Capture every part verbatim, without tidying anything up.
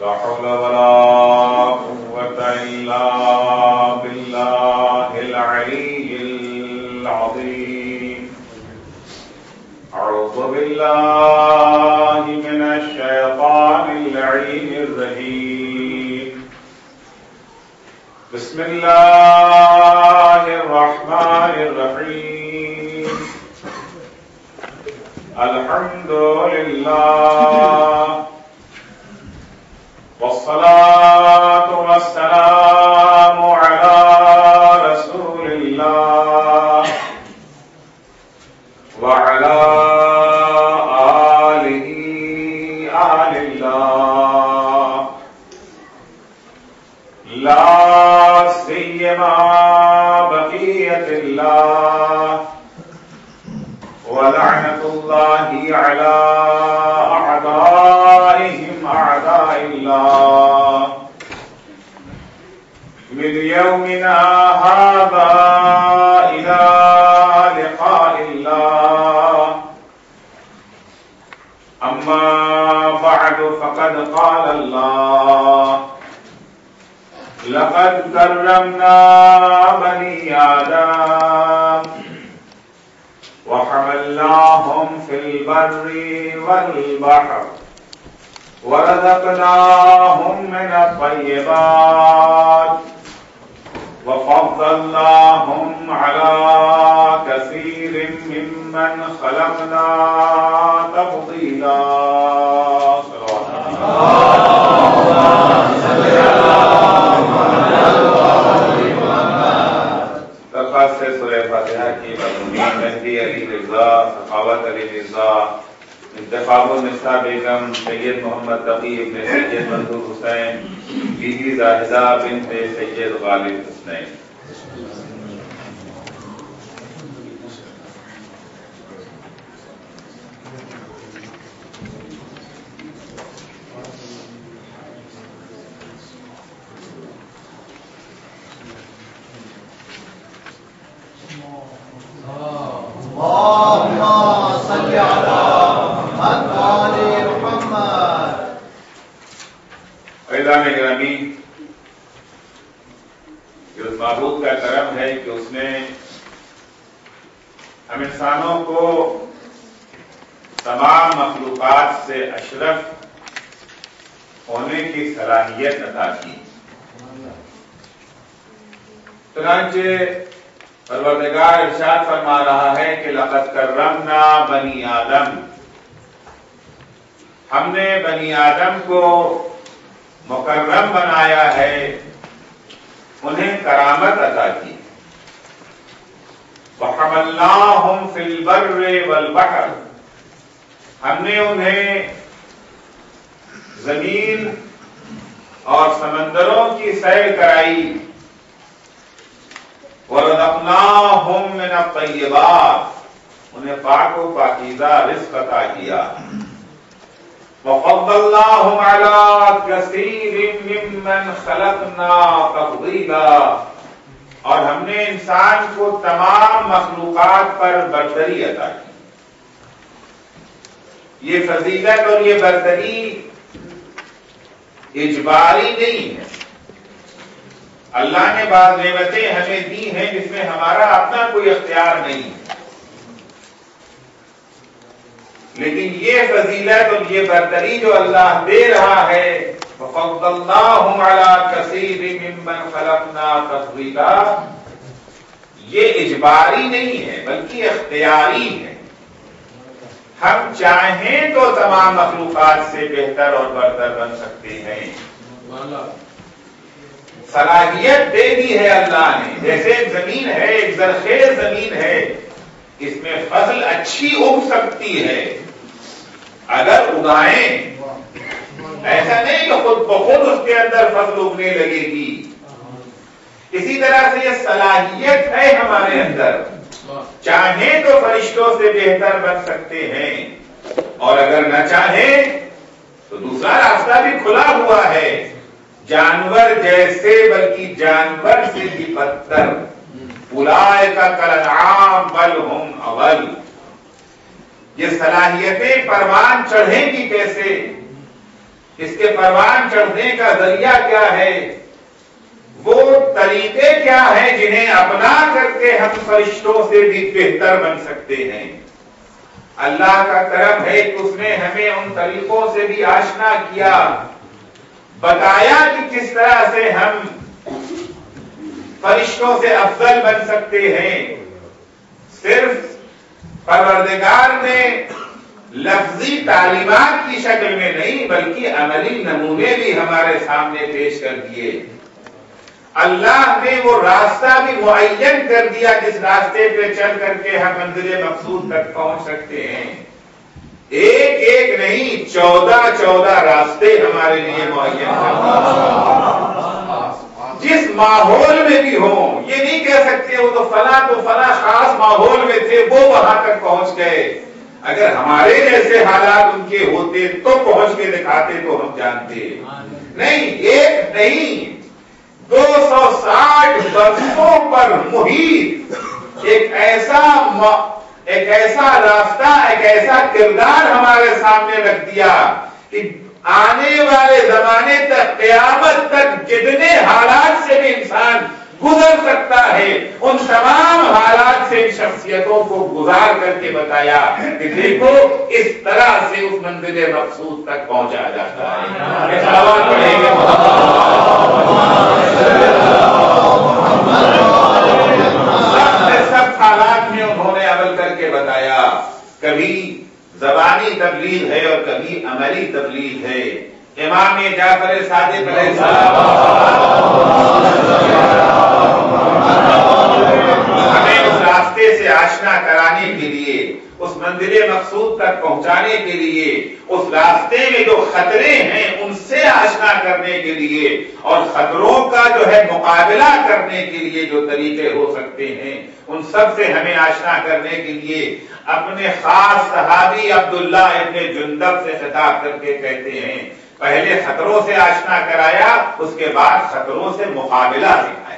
لا حول ولا قوة إلا بالله العلي العظيم. أعوذ بالله من الشيطان اللعين الرجيم. بسم الله الرحمن الرحيم. الحمد لله والصلاة والسلام على رسول الله وعلى آله آل الله لا سيما بقية الله ولعنة الله على أعدائهم أعداء الله من يومنا هذا إلى لقاء الله. أما بعد فقد قال الله لقد كرمنا بني آدم وحملناهم في البر والبحر ورزقناهم من الطيبات وفضلناهم على كثير ممن خلقنا تفضيلا. درخواست سے سورہ فاتحہ کی مضمون مہدی علی مرزا، سخاوت علی مرزا، انتخاب النساء بیگم، سید محمد تقی ابن سید منظور حسین، بی بی زاہدہ بنت سید غالب حسین. عزیزان گرامی، یہ اس معبود کا کرم ہے کہ اس نے ہم انسانوں کو تمام مخلوقات سے اشرف ہونے کی صلاحیت عطا کی. چنانچہ پروردگار ارشاد فرما رہا ہے کہ لقد کرمنا بنی آدم، ہم نے بنی آدم کو مکرم بنایا ہے، انہیں کرامت عطا کی. وحملناہم فی البر والبحر، ہم نے انہیں زمین اور سمندروں کی سیر کرائی. ورزقناہم من الطیبات، انہیں پاک و پاکیزہ رزق عطا کیا. وفضلناہم علی کثیر ممن خلقنا تفضیلا، اور ہم نے انسان کو تمام مخلوقات پر برتری عطا کی. یہ فضیلت اور یہ برتری اجباری نہیں ہے. اللہ نے بعض نعمتیں ہمیں دی ہیں جس میں ہمارا اپنا کوئی اختیار نہیں ہے، لیکن یہ فضیلت اور یہ برتری جو اللہ دے رہا ہے، وَفَضَّلْنَاهُمْ عَلَىٰ كَثِيرٍ مِّمَّنْ خَلَقْنَا تَفْضِيلًا، یہ اجباری نہیں ہے بلکہ اختیاری ہے. ہم چاہیں تو تمام مخلوقات سے بہتر اور برتر بن سکتے ہیں. صلاحیت دے دی ہے اللہ نے. جیسے ایک زمین ہے، ایک زرخیز زمین ہے، اس میں فصل اچھی اگ سکتی ہے اگر اگائیں. ایسا نہیں کہ خود بخود اس کے اندر فصل اگنے لگے گی. اسی طرح سے یہ صلاحیت ہے ہمارے اندر، چاہیں تو فرشتوں سے بہتر بن سکتے ہیں، اور اگر نہ چاہیں تو دوسرا راستہ بھی کھلا ہوا ہے. جانور جیسے بلکہ جانور سے بھی بدتر. اولئک کالانعام بل ہم اضل. یہ صلاحیتیں پروان چڑھیں گی کیسے اس کے پروان چڑھنے کا ذریعہ کیا ہے، وہ طریقے کیا ہیں جنہیں اپنا کر کے ہم فرشتوں سے بھی بہتر بن سکتے ہیں۔ اللہ کا کرم ہے کہ اس نے ہمیں ان طریقوں سے بھی آشنا کیا، بتایا کہ کس طرح سے ہم فرشتوں سے افضل بن سکتے ہیں۔ صرف پروردگار نے لفظی تعلیمات کی شکل میں نہیں بلکہ عملی نمونے بھی ہمارے سامنے پیش کر دیے۔ اللہ نے وہ راستہ بھی معین کر دیا جس راستے پہ چل کر کے ہم منزل مقصود تک پہنچ سکتے ہیں۔ ایک ایک نہیں، چودہ چودہ راستے ہمارے لیے معین کر دیے۔ جس ماحول میں بھی ہوں، یہ نہیں کہہ سکتے وہ تو فلاں تو فلاں خاص ماحول میں تھے وہ وہاں تک پہنچ گئے۔ اگر ہمارے جیسے حالات ان کے ہوتے تو پہنچ کے دکھاتے تو ہم جانتے نہیں۔ ایک نہیں، دو سو ساٹھ برسوں پر محیط ایک ایسا ایک ایسا راستہ، ایک ایسا کردار ہمارے سامنے رکھ دیا کہ آنے والے زمانے تک، قیامت تک جتنے حالات سے بھی انسان گزر سکتا ہے ان تمام حالات سے شخصیتوں کو گزار کر کے بتایا کہ دیکھو اس طرح سے اس منزل مقصود تک پہنچا جاتا ہے۔ سب سے سب حالات میں انہوں نے عمل کر کے بتایا، کبھی زبانی تبلیغ ہے اور کبھی عملی تبلیغ ہے۔ امام جعفر صادق علیہ السلام ہمیں اس راستے سے آشنا کرانے کے لیے، اس منزل مقصود تک پہنچانے کے لیے، اس راستے میں جو خطرے ہیں ان سے آشنا کرنے کے لیے اور خطروں کا جو ہے مقابلہ کرنے کے لیے جو طریقے ہو سکتے ہیں ان سب سے ہمیں آشنا کرنے کے لیے اپنے خاص صحابی عبداللہ ابن جندب سے خطاب کر کے کہتے ہیں، پہلے خطروں سے آشنا کرایا، اس کے بعد خطروں سے مقابلہ سکھایا۔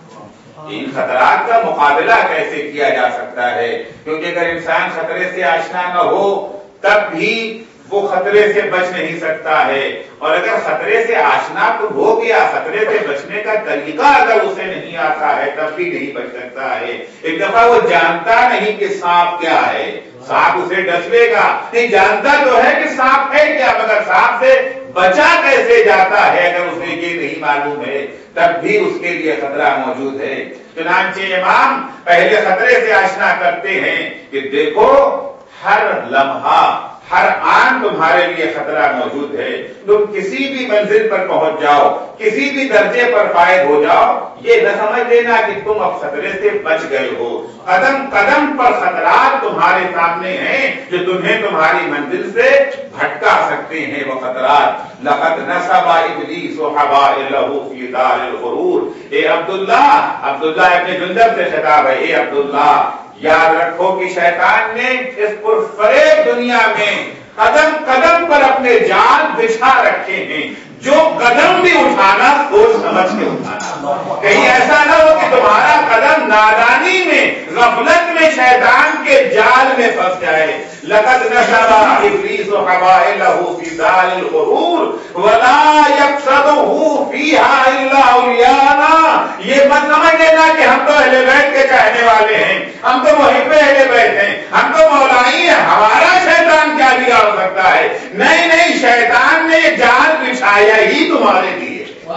ان خطرات کا مقابلہ کیسے کیا جا سکتا ہے، کیونکہ اگر انسان خطرے سے آشنا نہ ہو تب بھی وہ خطرے سے بچ نہیں سکتا ہے، اور اگر خطرے سے آشنا تو ہو گیا، خطرے سے بچنے کا طریقہ اگر اسے نہیں آتا ہے تب بھی نہیں بچ سکتا ہے۔ ایک دفعہ وہ جانتا نہیں کہ سانپ کیا ہے، سانپ اسے ڈس لے گا، نہیں جانتا تو ہے کہ سانپ ہے کیا، مگر سانپ سے بچا کیسے جاتا ہے اگر اسے یہ نہیں معلوم ہے تب بھی اس کے لیے خطرہ موجود ہے۔ چنانچہ امام پہلے خطرے سے آشنا کرتے ہیں کہ دیکھو ہر لمحہ، ہر آن تمہارے لیے خطرہ موجود ہے، تم کسی بھی منزل پر پہنچ جاؤ، کسی بھی درجے پر فائد ہو جاؤ، یہ نہ سمجھ لینا کہ تم اب خطرے سے بچ گئے ہو، قدم قدم پر خطرات تمہارے سامنے ہیں جو تمہیں تمہاری منزل سے بھٹکا سکتے ہیں۔ وہ خطرات لقد نصب ابلیس حبائلہ فی دار الغرور، اے عبداللہ، عبداللہ ابن جندب سے خطاب ہے، اے عبداللہ یاد رکھو کہ شیطان نے اس پرفریب دنیا میں قدم قدم پر اپنے جال بچھا رکھے ہیں، جو قدم بھی اٹھانا سوچ سمجھ کے اٹھانا، کہیں ایسا نہ ہو کہ تمہارا قدم نادانی میں، غفلت میں شیطان کے جال میں پھنس جائے۔ لقد نصب ابلیس حبائلہ فی دار الغرور ولا یقصدہ فیہا الا عریانا، یہ مت سمجھ لینا کہ ہم تو اہل بیت کے چاہنے والے ہیں، ہم تو محب اہل بیت ہیں، ہم تو مولائی ہیں، ہمارا شیطان کیا بگاڑ سکتا ہے؟ نہیں نہیں، شیطان نے جال بچھایا ہی تمہارے لیے۔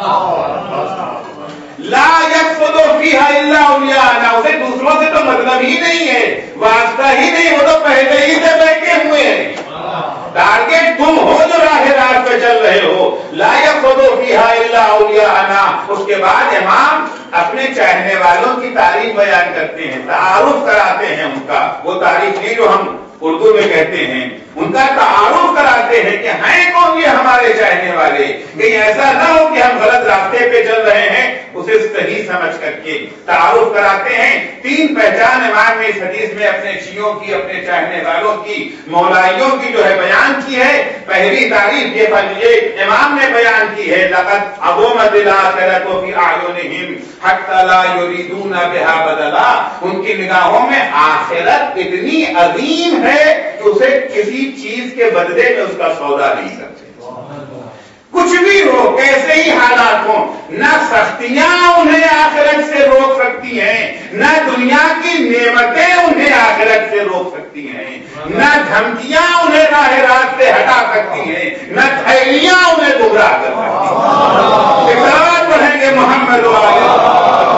لا یقصد فیہا الا عریانا، اسے دوسروں سے تو مطلب ہی نہیں ہے، واسطہ ہی نہیں، وہ تو پہلے ہی سے بیٹھے ہوئے ہیں، ٹارگیٹ تم ہو جو راہ راست پہ چل رہے ہو۔ لا یقصد فیہا الا عریانا، اس کے بعد امام اپنے چاہنے والوں کی تعریف بیان کرتے ہیں، تعارف کراتے ہیں ان کا، وہ تعریف نہیں جو ہم اردو میں کہتے ہیں، ان کا تعارف کراتے ہیں کہ ہیں کون یہ ہمارے چاہنے والے، کہیں ایسا نہ ہو کہ ہم غلط راستے پہ چل رہے ہیں، اسے صحیح سمجھ کر کے تعارف کراتے ہیں۔ تین پہچان امام نے اس حدیث میں اپنے شیعوں کی، اپنے چاہنے والوں کی، مولائیوں کی جو ہے بیان کی ہے۔ پہلی تعریف یہ یہ امام نے بیان کی ہے، لقد عظمت الآخرۃ فی اعینہم حتی لا یریدون بہا بدلا، ان کی نگاہوں میں آخرت اتنی عظیم ہے کہ اسے کسی چیز کے بدلے میں اس کا سودا نہیں کرتے۔ کچھ بھی ہو، کیسے ہی حالات ہوں، نہ سختیاں انہیں آخرت سے روک سکتی ہیں، نہ دنیا کی نعمتیں انہیں آخرت سے روک سکتی ہیں، نہ دھمکیاں انہیں راہ راست سے ہٹا سکتی ہیں، نہ تھیلیاں انہیں گمراہ کر سکتی ہیں۔ اقرار پڑھیں گے محمد والے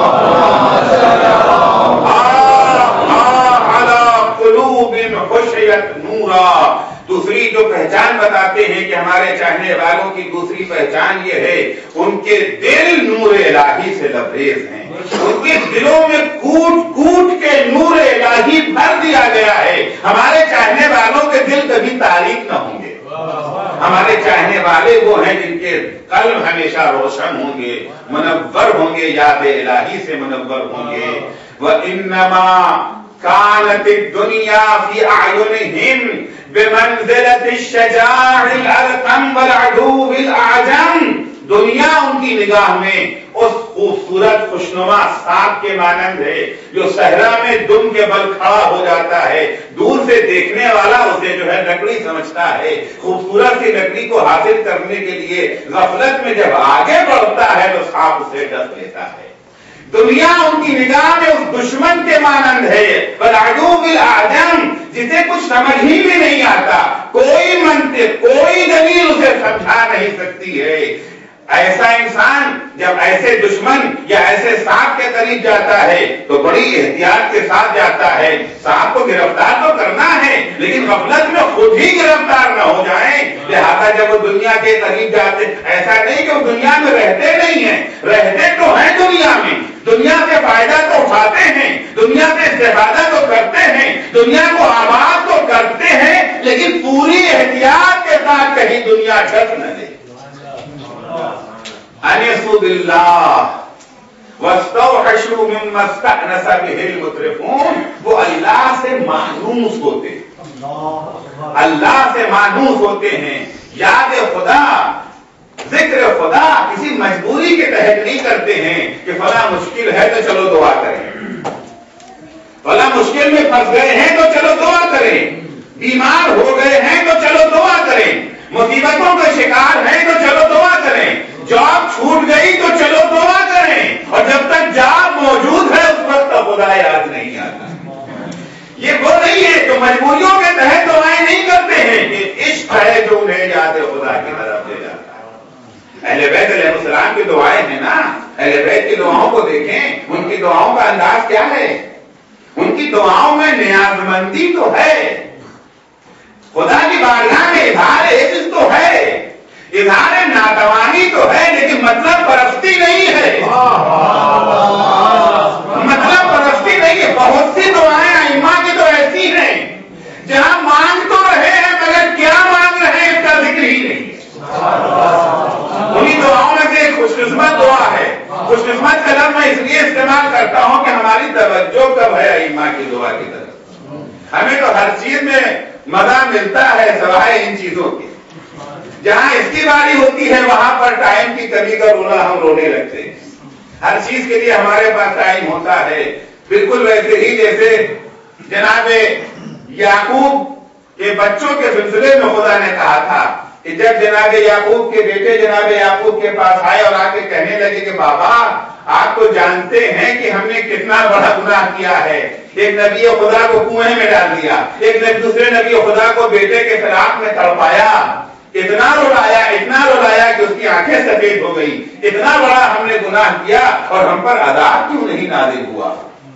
نورا۔ دوسری جو پہچان بتاتے ہیں کہ ہمارے چاہنے والوں کی دوسری پہچان یہ ہے، ان کے دل نور الہی سے لبریز ہیں، ان کے دلوں میں کوٹ کوٹ کے نور الہی بھر دیا گیا ہے۔ ہمارے چاہنے والوں کے دل کبھی تاریک نہ ہوں گے، ہمارے چاہنے والے وہ ہیں جن کے قلب ہمیشہ روشن ہوں گے، منور ہوں گے، یاد الہی سے منور ہوں گے۔ وَإِنَّمَا كانت الدنيا في أعينهم بمنزلة الشجاع الألقم والعدو الأعجم۔ دنیا ان کی نگاہ میں اس خوبصورت خوشنما سانپ کے مانند ہے جو صحرا میں دم کے بل کھڑا ہو جاتا ہے، دور سے دیکھنے والا اسے جو ہے لکڑی سمجھتا ہے، خوبصورت سی لکڑی کو حاصل کرنے کے لیے غفلت میں جب آگے بڑھتا ہے تو سانپ اسے ڈس لیتا ہے۔ دنیا ان کی نگاہ میں اس دشمن کے مانند ہے، بالعدو بالاعجم، جسے کچھ سمجھ ہی میں نہیں آتا، کوئی منطق کوئی دلیل اسے سمجھا نہیں سکتی ہے۔ ایسا انسان جب ایسے دشمن یا ایسے سانپ کے قریب جاتا ہے تو بڑی احتیاط کے ساتھ جاتا ہے، سانپ کو گرفتار تو کرنا ہے لیکن غفلت میں خود ہی گرفتار نہ ہو جائیں، لہذا جب وہ دنیا کے قریب جاتے، ایسا نہیں کہ وہ دنیا میں رہتے نہیں ہیں، رہتے تو ہیں دنیا میں، دنیا سے فائدہ تو اٹھاتے ہیں، دنیا سے استفادہ تو کرتے ہیں، دنیا کو آباد تو کرتے ہیں، لیکن پوری احتیاط کے ساتھ کہیں دنیا ڈس نہ دے۔ انسوا باللہ واستوحشوا مما استأنس به المترفون، وہ اللہ سے مانوس ہوتے ہیں، اللہ سے مانوس ہوتے ہیں، یاد خدا ذکر خدا کسی مجبوری کے تحت نہیں کرتے ہیں کہ فلاں مشکل ہے تو چلو دعا کریں، فلاں مشکل میں پھنس گئے ہیں تو چلو دعا کریں، بیمار ہو گئے ہیں تو چلو دعا کریں، مصیبتوں کا شکار ہیں تو چلو دعا کریں، جاب چھوٹ گئی تو چلو دعا کریں، اور جب تک جاب موجود ہے اس وقت تو خدا یاد نہیں آتا۔ یہ وہ نہیں ہے جو مجبوریوں کے تحت دعائیں نہیں کرتے ہیں، یہ عشق ہے جو انہیں یاد خدا کی طرف لے جاتا ہے۔ اہل بیت علیہ السلام کی دعائیں ہیں نا، اہل بیت کی دعاؤں کو دیکھیں، ان کی دعاؤں کا انداز کیا ہے، ان کی دعاؤں میں نیاز مندی تو ہے، خدا کی بارگاہ میں اظہار عجز تو ہے، اظہار ناتوانی تو ہے، لیکن مطلب پرستی نہیں ہے، مطلب پرستی نہیں ہے۔ بہت سی دعائیں ائمہ کی تو ایسی ہیں جہاں مانگ تو رہے ہیں مگر کیا مانگ رہے ہیں اس کا ذکر ہی نہیں ہے۔ انہیں دعاؤں میں سے ایک خوش قسمت دعا ہے، خوش قسمت کا لفظ میں اس لیے استعمال کرتا ہوں کہ ہماری توجہ کب ہے ائمہ کی دعا کی طرف، ہمیں تو ہر چیز میں مزہ ملتا ہے سوائے ان چیزوں کے، جہاں اس کی باری ہوتی ہے وہاں پر ٹائم کی کمی کا رونا ہم رونے لگتے ہیں۔ ہر چیز کے لیے ہمارے پاس ٹائم ہوتا ہے، بالکل ویسے ہی جیسے جناب یعقوب کے بچوں کے سلسلے میں خدا نے کہا تھا کہ جب جناب یعقوب کے بیٹے جناب یعقوب کے پاس آئے اور آ کے کہنے لگے کہ بابا آپ تو جانتے ہیں کہ ہم نے کتنا بڑا گناہ کیا ہے، ایک نبی خدا کو کنویں میں ڈال دیا، ایک دوسرے نبی خدا کو بیٹے کے فراق میں تڑپایا، اتنا رلایا اتنا رلایا کہ اس کی آنکھیں سفید ہو گئی، اتنا بڑا ہم نے گناہ کیا اور ہم پر عذاب کیوں نہیں نازل ہوا؟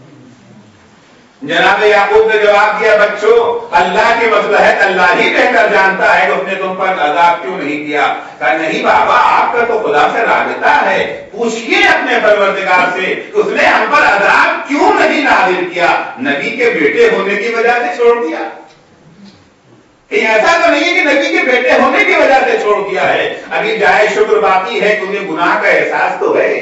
جناب یعقوب نے جواب دیا بچوں اللہ کی مصلحت اللہ ہی بہتر جانتا ہے کہ اس نے تم پر عذاب کیوں نہیں کیا۔ کہا نہیں بابا آپ کا تو خدا سے رابطہ ہے، پوچھئے اپنے پروردگار سے کہ اس نے ہم پر عذاب کیوں نہیں نازل کیا، نبی کے بیٹے ہونے کی وجہ سے چھوڑ دیا؟ ایسا تو نہیں ہے کہ نبی کے بیٹے ہونے کی وجہ سے چھوڑ دیا ہے، ابھی جائے شکر باقی ہے کہ انہیں گناہ کا احساس تو ہے،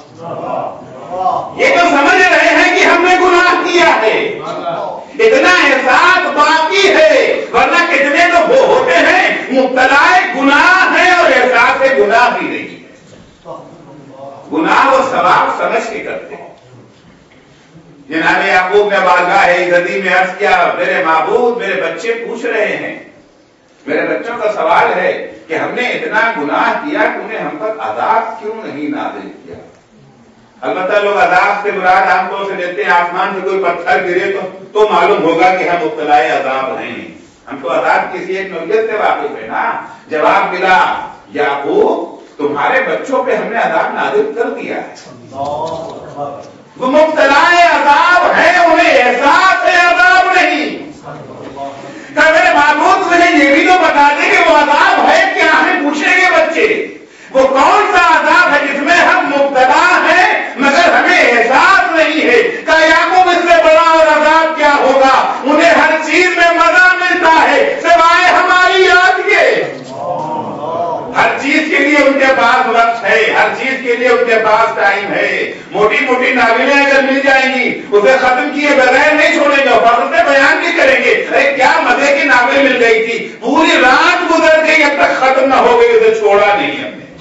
یہ تو سمجھ رہے ہیں کہ ہم نے گناہ کیا ہے، اتنا احساس باقی ہے، ورنہ کتنے تو وہ ہوتے ہیں مبتلا گناہ ہے اور احساس گناہ بھی نہیں ہے، گناہ وہ ثواب سمجھ کے کرتے ہیں۔ جناب یعقوب نے بارگاہ عزتی میں عرض کیا میرے معبود میرے بچے پوچھ رہے ہیں، میرے بچوں کا سوال ہے کہ ہم نے اتنا گناہ کیا کہ انہیں ہم پر عذاب کیوں نہیں نازل کیا. البتہ لوگ عذاب سے مراد عام طور سے لیتے ہیں آسمان سے کوئی پتھر گرے تو تو معلوم ہوگا کہ ہم مبتلا عذاب ہیں. ہم تو عذاب کسی ایک نوعیت سے واقف ہے نا. جواب ملا یعقوب تمہارے بچوں پہ ہم نے عذاب نازل کر دیا ہے. وہ مبتلا عذاب ہے, انہیں احساس ہے عذاب نہیں. کہ میرے معبود مجھے یہ بھی تو بتا دیں کہ وہ عذاب ہے کیا. ہمیں پوچھیں گے بچے وہ کون سا عذاب ہے جس میں ہم مبتلا ہیں مگر ہمیں احساس نہیں ہے. کہ یعقوب اس سے بڑا اور عذاب کیا ہوگا. انہیں ہر چیز میں مزہ ملتا ہے سوائے ہماری یاد کے. ہر چیز کے لیے ان کے پاس وقت ہے, ہر چیز کے لیے ان کے پاس ٹائم ہے. موٹی موٹی ناولیں اگر مل جائیں گی اسے ختم کیے بغیر نہیں چھوڑیں گے, فخر سے بیان بھی کریں گے ارے کیا مزے کی ناول مل گئی تھی, پوری رات گزر گئی اب تک ختم نہ ہو گئی, اسے چھوڑا نہیں ہم نے.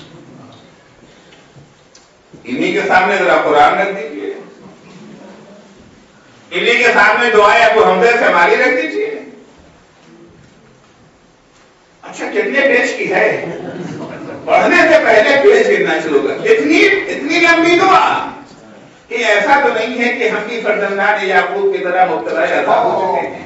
انہی کے سامنے ذرا قرآن رکھ دیجیے, انہی کے سامنے دعائیں ابو حمزہ سے ہماری رکھ دیجیے. اچھا کتنے پیج کی ہے, پڑھنے سے پہلے پیج گرنا شروع کر. اتنی اتنی لمبی دعا کہ ایسا تو نہیں ہے کہ ہم بھی فرزندان یعقوب کی طرح مبتلا عذاب ہو چکے ہیں,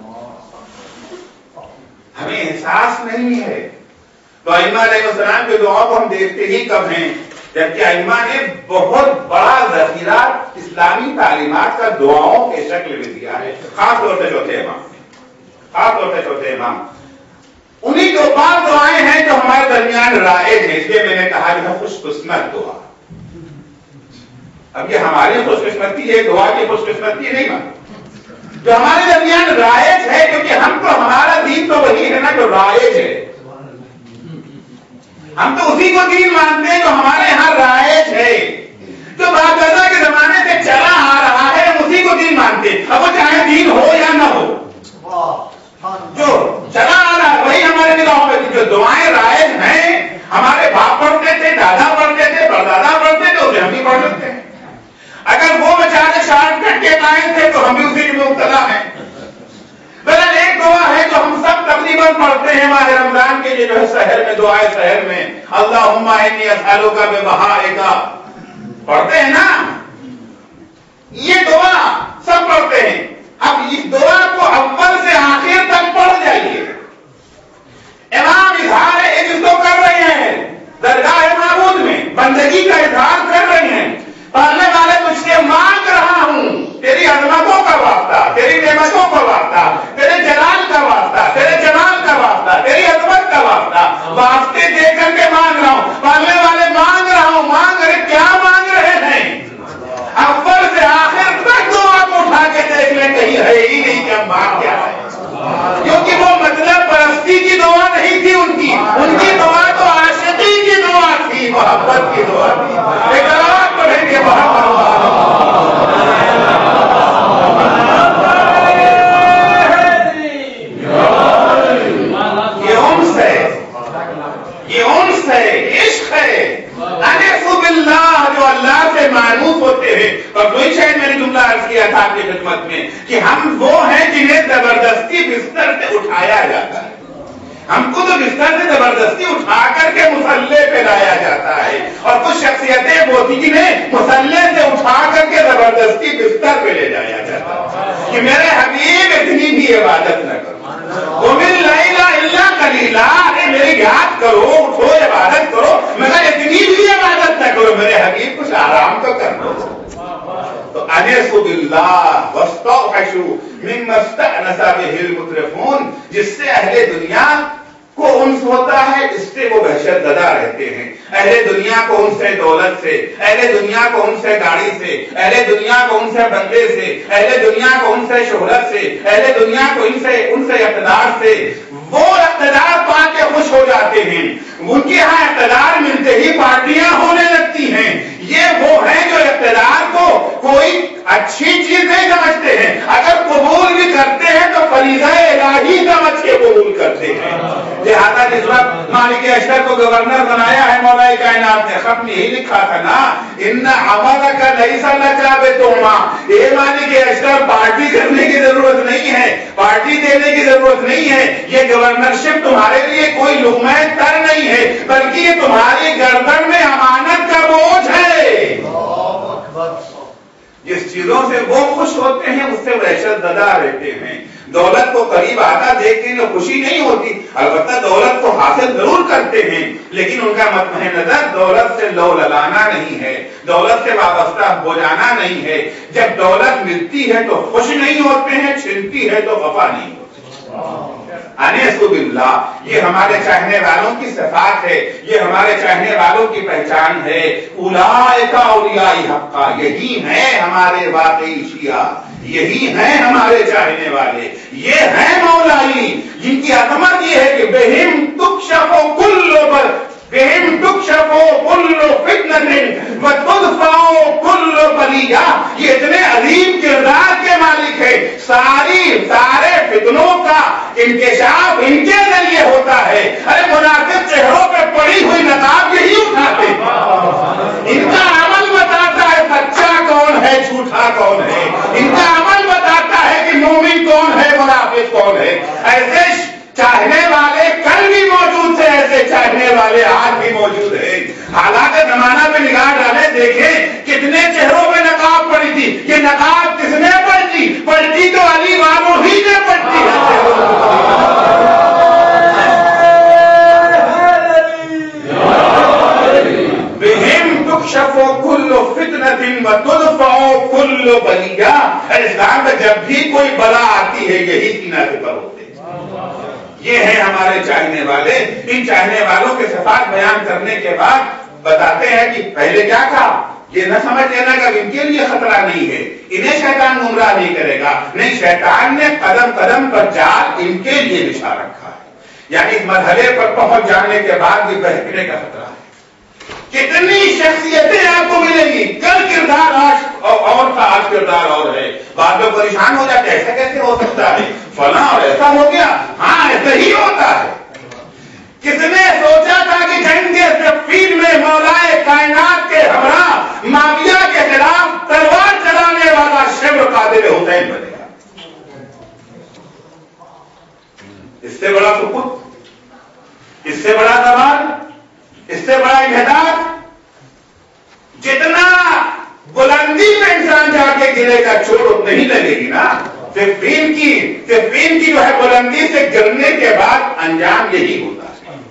ہمیں احساس نہیں ہے. تو ائمہ علیہ السلام کے دعا کو ہم دیکھتے ہی کب ہیں جبکہ ائمہ نے بہت بڑا ذخیرہ اسلامی تعلیمات کا دعاؤں کے شکل میں دیا ہے, خاص طور سے چوتھے امام خاص طور سے چوتھے امام انہی دو بعض دعائیں ہیں جو ہمارے درمیان رائج ہیں. اس لیے میں نے کہا جو ہے خوش قسمت دعا. اب یہ ہماری خوش قسمتی ہے, دعا کی خوش قسمتی نہیں بات جو ہمارے درمیان رائج ہے, کیونکہ ہم تو ہمارا دین تو وہی ہے نا جو رائج ہے. ہم تو اسی کو دین مانتے ہیں جو ہمارے یہاں رائج ہے, جو باقاعدہ کے زمانے سے چلا آ رہا ہے, ہم اسی کو دین مانتے ہیں. اب وہ چاہے دین ہو یا نہ ہو, جو چلا آ رہا ہے وہی ہمارے نگاہوں میں. جو دعائیں رائج ہیں ہمارے باپ پڑھتے تھے, دادا پڑھتے تھے, پردادا پڑھتے تھے, اسے ہم بھی پڑھ سکتے ہیں. اگر وہ بیچارے شارٹ کٹ کے قائم تھے تو ہم بھی اسی میں مبتلا ہیں. بہرحال ایک دعا ہے جو ہم سب تقریباً پڑھتے ہیں ماہ رمضان کے لیے, جو ہے سحر میں دعائے سحر میں اللہم انی اسألک ببہائک پڑھتے ہیں نا. یہ دعا سب پڑھتے ہیں. اب اس دعا کو اول سے آخر تک پڑھ جائیے. امام اظہار عجز تو کر رہے ہیں, درگاہ معبود میں بندگی کا اظہار کر رہے ہیں. پڑھنے والے مجھ سے مانگ رہا ہوں تیری عظمتوں کا واسطہ, تیری نعمتوں کا واسطہ, تیرے جلال کا واسطہ, تیرے جمال کا واسطہ, تیری عظمت کا واسطہ, واسطے دے کر کے مانگ رہا ہوں. پڑھنے والے مانگ رہا ہوں, مانگ رہے کیا مانگ رہے ہیں. اول سے آخر تک دعا کو اٹھا کے دیکھ لیں, کہیں ہے ہی نہیں کہ ہم مانگ کیا ہے. کیونکہ وہ مطلب پرستی کی دعا نہیں تھی ان کی, ان کی دعا تو عاشقی کی دعا تھی, محبت کی دعا تھی. ایک آواز پڑھیں گے محبت. یہ انس ہے, یہ انس ہے, عشق ہے. انس باللہ جو اللہ سے معروف ہوتے ہیں. اور کوئی شاید میں نے جملہ عرض کیا تھا آپ کی خدمت میں کہ ہم وہ ہیں جنہیں زبردستی بستر سے اٹھایا جاتا ہے. ہم کو تو بستر سے زبردستی اٹھا کر کے مسلح پہ لایا جاتا ہے, اور کچھ شخصیتیں وہ تھی جنہیں مسلح سے اٹھا کر کے زبردستی بستر پہ لے جایا جاتا ہے کہ میرے حبیب اتنی بھی عبادت نہ کرو, وَمِن لَيْلَ إِلَّا قَلِيلًا, ارے میری یاد کرو, اٹھو عبادت کرو, مگر اتنی بھی عبادت نہ کرو, میرے حبیب کچھ آرام تو کر دو. تو انس باللہ واستوحشوا مما استأنس به المترفون, جس سے اہل دنیا کو انس ہوتا ہے اس سے وہ وحشت زدہ رہتے ہیں. اہل دنیا کو ان سے دولت سے, اہل دنیا کو ان سے گاڑی سے, اہل دنیا کو ان سے بندے سے, اہل دنیا کو ان سے شہرت سے, اہل دنیا کو ان سے ان سے اقتدار سے. وہ اقتدار پا کے خوش ہو جاتے ہیں. ان کے یہاں اقتدار ملتے ہی پارٹیاں ہونے لگتی ہیں. یہ وہ ہیں جو اقتدار کو کوئی اچھی چیز نہیں سمجھتے ہیں, اگر قبول بھی کرتے ہیں تو فریضہ الہی سمجھ کے قبول کرتے ہیں. لہٰذا جس وقت مالک اشتر کو گورنر بنایا ہے مولا کائنات نے، خط میں یہی لکھا تھا نا، ان عملک لیس لک بتہمہ، اے مالک اشتر پارٹی کرنے کی ضرورت نہیں ہے، پارٹی دینے کی ضرورت نہیں ہے، یہ گورنرشپ تمہارے لیے کوئی لقمہ تر نہیں ہے، بلکہ یہ تمہاری گردن میں امانت کا بوجھ ہے۔ جس چیزوں سے وہ خوش ہوتے ہیں اس سے وحشت زدہ رہتے ہیں۔ دولت کو قریب آتا دیکھ کے خوشی نہیں ہوتی، البتہ دولت کو حاصل ضرور کرتے ہیں، لیکن ان کا مطمئن نظر دولت سے لو للانا نہیں ہے، دولت سے وابستہ ہو جانا نہیں ہے۔ جب دولت ملتی ہے تو خوش نہیں ہوتے ہیں، چھنتی ہے تو خفا نہیں ہوتے۔ انیس باللہ، یہ ہمارے چاہنے والوں کی صفات ہے، یہ ہمارے چاہنے والوں کی پہچان ہے۔ اولئک اولیاء حقا، یہی ہیں ہمارے واقعی شیعہ، یہی ہیں ہمارے چاہنے والے، یہ ہیں مولائی، جن کی عظمت یہ ہے کہ بہم تکشف کل بر بہم تکشف کل فتنۃ وتدفع کل بلیہ، یہ اتنے عظیم کردار کے مالک ہے، ساری سارے فتنوں کا انکشاف ان کے ذریعے ہوتا ہے۔ ارے منافق چہروں پہ پڑی ہوئی نقاب یہی اٹھاتے ہیں، ان کا عمل بتاتا ہے سچا کون ہے جھوٹا کون ہے، ان کا عمل بتاتا ہے کہ مومن کون ہے منافق کون ہے۔ ایسے چاہنے والے کل بھی موجود تھے، ایسے چاہنے والے آج بھی موجود ہیں۔ حالات زمانہ پہ نگاہ ڈالے، دیکھیں کتنے چہروں پہ نقاب پڑی تھی، یہ نقاب کس نے پلٹی؟ پلٹی تو علی والوں ہی نے پلٹی ہے۔ بہم تکشف کل فتنۃ وتدفع کل بلیہ، اسلام میں جب بھی کوئی بلا آتی ہے یہی سینہ سے پر ہوتے ہیں۔ یہ ہیں ہمارے چاہنے والے۔ ان چاہنے والوں کے صفات بیان کرنے کے بعد بتاتے ہیں کہ پہلے کیا کہا، یہ نہ سمجھ لینا کہ ان کے لیے خطرہ نہیں ہے، انہیں شیطان گمراہ نہیں کرے گا، نہیں، شیطان نے قدم قدم پر جال ان کے لیے بچھا رکھا ہے، یعنی اس مرحلے پر پہنچ جانے کے بعد بھی بہکنے کا خطرہ ہے۔ کتنی شخصیتیں آپ کو ملیں گی، کل کردار آج اور تھا، آج کردار اور ہے، بعد میں پریشان ہو جاتے ایسا کیسے ہو سکتا ہے، فلاں اور ایسا ہو گیا، ہاں ایسا ہی ہوتا ہے۔ کس نے سوچا تھا کہ جنگ کے صفین میں مولا کائنات کے ہمراہ معاویہ کے خلاف تلوار چلانے والا شبر قادر حسین بنے گا؟ اس سے بڑا سکوت، اس سے بڑا زمان، اس سے بڑا انحطاط، جتنا بلندی میں انسان جا کے گرے گا چوٹ نہیں لگے گی نا۔ صفین کی صفین کی جو ہے بلندی سے گرنے کے بعد انجام یہی ہوتا ہے۔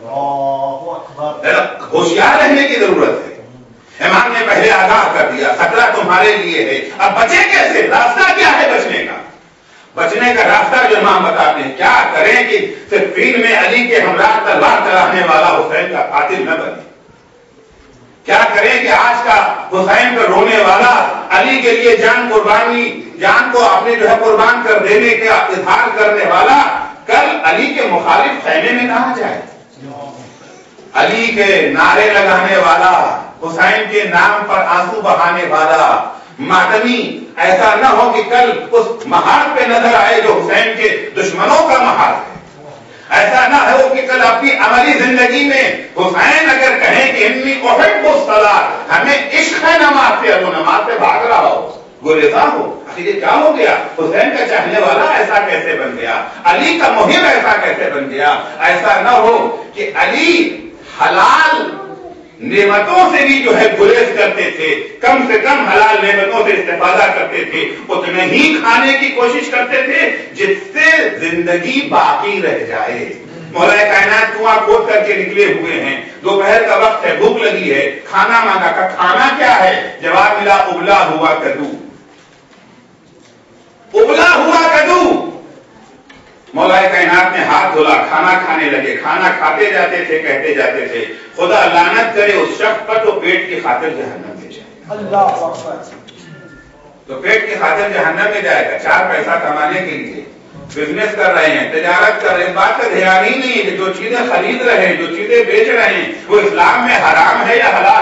ہوشیار رہنے کی ضرورت ہے۔ امام نے پہلے آگاہ کر دیا خطرہ تمہارے لیے ہے، اب بچے کیسے؟ راستہ کیا ہے بچنے کا؟ بچنے کا راستہ جو امام بتاتے ہیں، کیا کریں کہ صفین میں علی کے ہمراہ تلوار چلانے والا حسین کا قاتل نہ بنے؟ کیا کریں کہ آج کا حسین پر رونے والا، علی کے لیے جان قربانی جان کو اپنے جو ہے قربان کر دینے کا اظہار کرنے والا، کل علی کے مخالف خیمے میں نہ جائے؟ علی کے نعرے لگانے والا، حسین کے نام پر آنسو بہانے والا ماتمی ایسا نہ ہو کہ کل اس مہار پہ نظر آئے جو حسین کے دشمنوں کا مہار ہے۔ ایسا نہ ہو کہ کل اپنی عملی زندگی میں حسین اگر کہیں کہ انی احب الصلاۃ، ہمیں عشق ہے نماز سے، وہ نماز سے بھاگ رہا ہو، گریزاں ہو، یہ کیا ہو گیا؟ حسین کا چاہنے والا ایسا کیسے بن گیا؟ علی کا محب ایسا کیسے بن گیا؟ ایسا نہ ہو کہ علی حلال نعمتوں سے بھی جو ہے گریز کرتے تھے، کم سے کم حلال نعمتوں سے استفادہ کرتے تھے، اتنے ہی کھانے کی کوشش کرتے تھے جس سے زندگی باقی رہ جائے۔ مولا کائنات کنواں کھود کر کے نکلے ہوئے ہیں، دوپہر کا وقت ہے، بھوک لگی ہے، کھانا مانگا، کا کھانا کیا ہے؟ جواب ملا ابلا ہوا کدو، ابلا ہوا کدو۔ مولا کائنات نے ہاتھ دھولا، کھانا کھانے لگے، کھانا کھاتے جاتے تھے، کہتے جاتے تھے خدا لعنت کرے اس شخص پر تو پیٹ کی خاطر جہنم میں جائے گا، تو پیٹ کی خاطر جہنم میں جائے گا۔ چار پیسہ کمانے کے لیے بزنس کر رہے ہیں، تجارت کر رہے ہیں، بات کا دھیان ہی نہیں ہے کہ جو چیزیں خرید رہے ہیں، جو چیزیں بیچ رہے ہیں، وہ اسلام میں حرام ہے یا حلال؟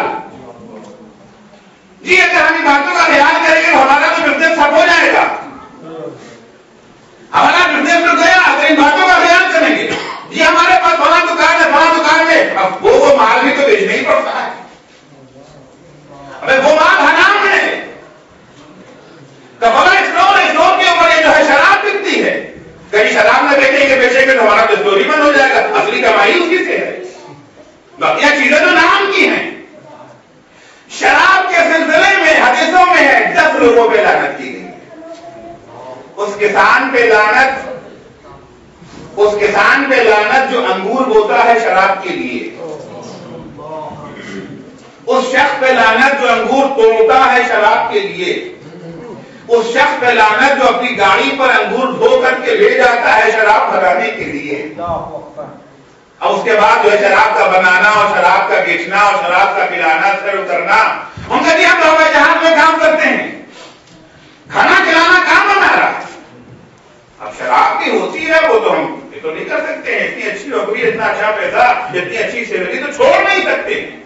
جی اگر ہم ان باتوں کا خیال کریں گے ہمارا تو بزنس ٹھپ ہو جائے گا، ہمارا بزنس تو گیا۔ اگر ان باتوں کا خیال کریں گے، جی ہمارے پاس فلاں کہیں شراب نہ بیچیں گے بیچیں گے تو ہمارا دستوری بند ہو جائے گا، اصلی کمائی اسی سے ہے، بقیہ چیزیں تو نام کی ہیں۔ شراب کے سلسلے میں حدیثوں میں ہے دس لوگوں پہ لعنت کی گئی ہے، اس کسان پہ لعنت اس کسان پہ لعنت جو انگور بوتا ہے شراب کے لیے، اس شخص پہ لعنت جو انگور توڑتا ہے شراب کے لیے، اس شخص پہ لعنت جو اپنی گاڑی پر انگور دھو کر کے لے جاتا ہے شراب بھرانے کے لیے، اب اس کے بعد جو ہے شراب کا بنانا اور شراب کا بیچنا اور شراب کا پلانا سرو کرنا، ہم کہتے ہیں ہم ہوائی جہاز میں کام کرتے ہیں، کھانا کھلانا کام بنا رہا ہے، اب شراب کی ہوتی ہے وہ تو ہم یہ تو نہیں کر سکتے ہیں، اتنی اچھی نوکری اتنا اچھا پیسہ اتنی اچھی سیلری تو چھوڑ نہیں سکتے ہیں،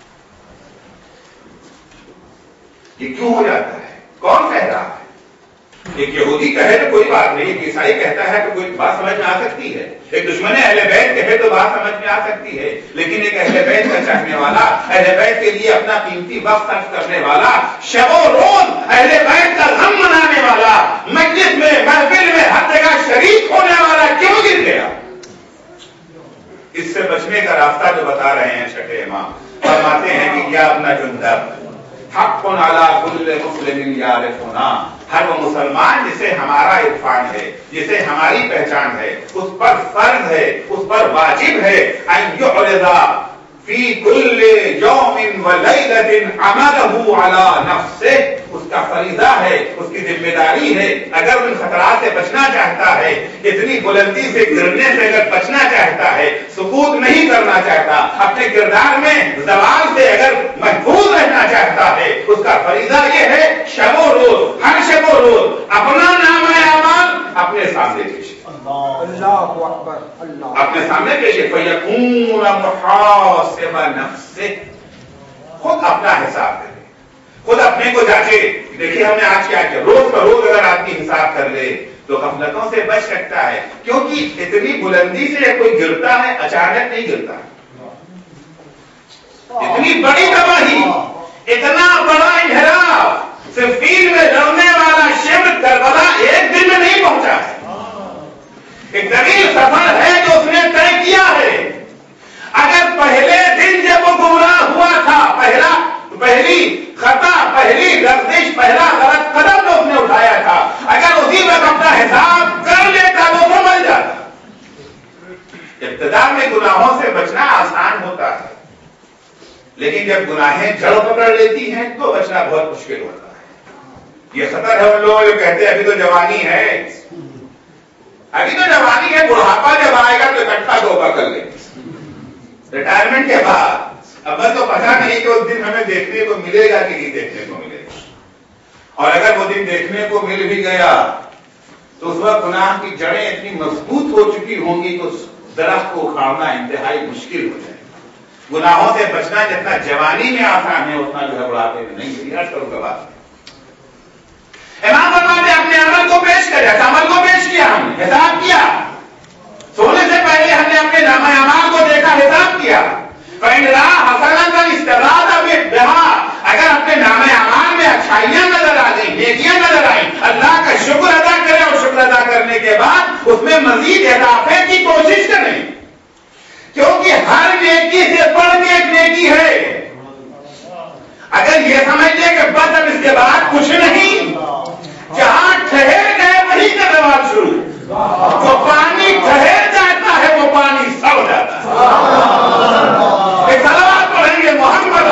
یہ کیوں ہو جاتا ہے؟ کون کہہ رہا ہے؟ ایک یہودی کہے تو کوئی بات نہیں، ایک عیسائی کہتا ہے تو کوئی بات سمجھ میں آ سکتی ہے، ایک دشمن اہل بیت کہے تو بات سمجھ میں آ سکتی ہے، لیکن ایک اہل بیت کا چاہنے والا، اہل بیت کے لیے اپنا قیمتی وقت خرچ کرنے والا، شب و روز اہل بیت کا غم منانے والا، مجلس میں محفل میں ہر جگہ شریک ہونے والا کیوں گر گیا؟ اس سے بچنے کا راستہ جو بتا رہے ہیں چھٹے امام، فرماتے ہیں کہ کیا اپنا جندب حق علی کل مسلم یعرفنا، ہر وہ مسلمان جسے ہمارا عرفان ہے، جسے ہماری پہچان ہے، اس پر فرض ہے، اس پر واجب ہے ان یعرض فی کل یوم ولیلۃ عملہ علی نفسہ، اس کا فریضہ ہے، اس کی ذمہ داری ہے، اگر ان خطرات سے بچنا چاہتا ہے، اتنی بلندی سے گرنے سے اگر بچنا چاہتا ہے، سقوط نہیں کرنا چاہتا، اپنے کردار میں زوال سے اگر محفوظ رہنا چاہتا ہے، اس کا فریضہ یہ ہے شب و روز، ہر شب و روز اپنا نامہ اعمال اپنے سامنے پیش، اللہ اکبر، اللہ اپنے سامنے پیش، فیکون محاسب نفسہ، خود اپنا حساب کرے، خود اپنے کو جانچے، دیکھیے ہم نے آج کیا کیا، روز کا روز اگر آدمی حساب کر لے تو غفلتوں سے بچ سکتا ہے، کیونکہ اتنی بلندی سے کوئی گرتا ہے اچانک نہیں گرتا، اتنی بڑی تباہی، اتنا بڑا انحراف، صفین میں لڑنے والا شمر کربلا ایک دن میں نہیں پہنچا ہے، ایک طویل سفر ہے جو اس نے طے کیا ہے، اگر پہلے دن جب وہ گمراہ ہوا تھا، پہلا پہلی خطا، پہلی لفظ، پہلا غلط قدم جو اس نے اٹھایا تھا، اگر اسی وقت اپنا حساب کر لیتا تو سمجھ جاتا۔ ابتدا میں گناہوں سے بچنا آسان ہوتا ہے، لیکن جب گناہیں جڑ پکڑ لیتی ہیں تو بچنا بہت مشکل ہوتا ہے۔ یہ خطر ہے ان لوگوں جو کہتے ہیں ابھی تو جوانی ہے، ابھی تو جوانی ہے، بڑھاپا جب آئے گا تو اکٹھا دھوکہ کر لیں گے، ریٹائرمنٹ کے بعد اب تو پتا نہیں کہ اس دن ہمیں دیکھنے کو ملے گا کہ نہیں دیکھنے کو ملے گا، اور اگر وہ دن دیکھنے کو مل بھی گیا تو اس وقت گناہ کی جڑیں اتنی مضبوط ہو چکی ہوں گی کہ اس درخت کو اکھاڑنا انتہائی مشکل ہو جائے گا۔ گناہوں سے بچنا جتنا جوانی میں آسان ہے اتنا جو ہے بڑھاپے میں نہیں ہے۔ ہر کروں کا بات امام فرماتے ہیں اپنے عمل کو پیش کریا، عمل کو پیش کیا، ہم نے حساب کیا، سونے سے پہلے ہم نے اپنے نامہ اعمال کو دیکھا، حساب کیا، اگر اپنے نام اعمال میں اچھائیاں نظر آ گئی، نیکیاں نظر آئیں، اللہ کا شکر ادا کریں، اور شکر ادا کرنے کے بعد اس میں مزید اضافے کی کوشش کریں، کیونکہ ہر نیکی سے بڑھ کے ایک نیکی ہے۔ اگر یہ سمجھ لیں کہ بس اب اس کے بعد کچھ نہیں، جہاں ٹھہر گئے وہی کا سوال شروع، جو پانی ٹھہر جاتا ہے وہ پانی سڑ جاتا ہے۔ ایک سلوات پڑھیں گے محمد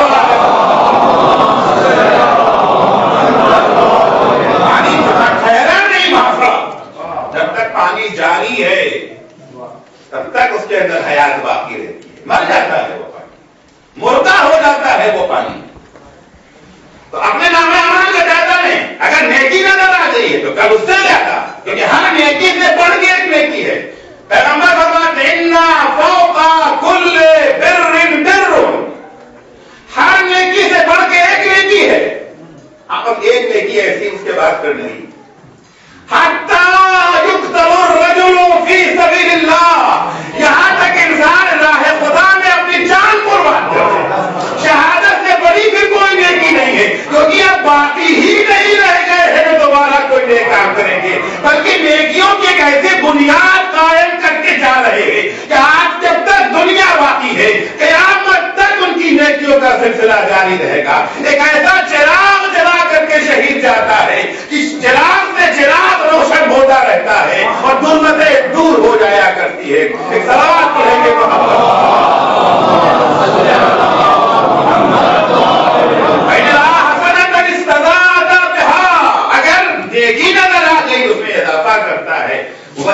پانی جہاں ٹھہرا نہیں بھاپڑا، جب تک پانی جاری ہے تب تک اس کے اندر حیات باقی رہتی ہے، مر جاتا ہے وہ پانی، مردہ ہو جاتا ہے وہ پانی۔ تو اپنے نام اعمال کا جائزہ لیں، اگر نیکی نظر آ گئی ہے تو کل اس سے جاتا، کیونکہ ہر نیکی سے بڑھ کے ایک نیکی ہے۔ پیغمبر فرماتے ہیں اِنَّا فَوْقَ كُلِّ بِرٍّ بِرٌّ، ہر نیکی سے بڑھ کے ایک نیکی ہے۔ اب ایک نیکی ایسی اس کے بعد کرنی ہے، حَتَّى يُقْتَلُ الرَّجُلُ فِي سَبِيلِ اللَّهِ، یہاں تک انسان راہ خدا میں اپنی جان قربان کرے۔ شہادت سے بڑی بھی کوئی نیکی نہیں ہے، کیونکہ اب باقی ہی نہیں رہ گئے ہیں جو دوبارہ کوئی نیک کام کریں گے، بلکہ نیکیوں کی ایک ایسی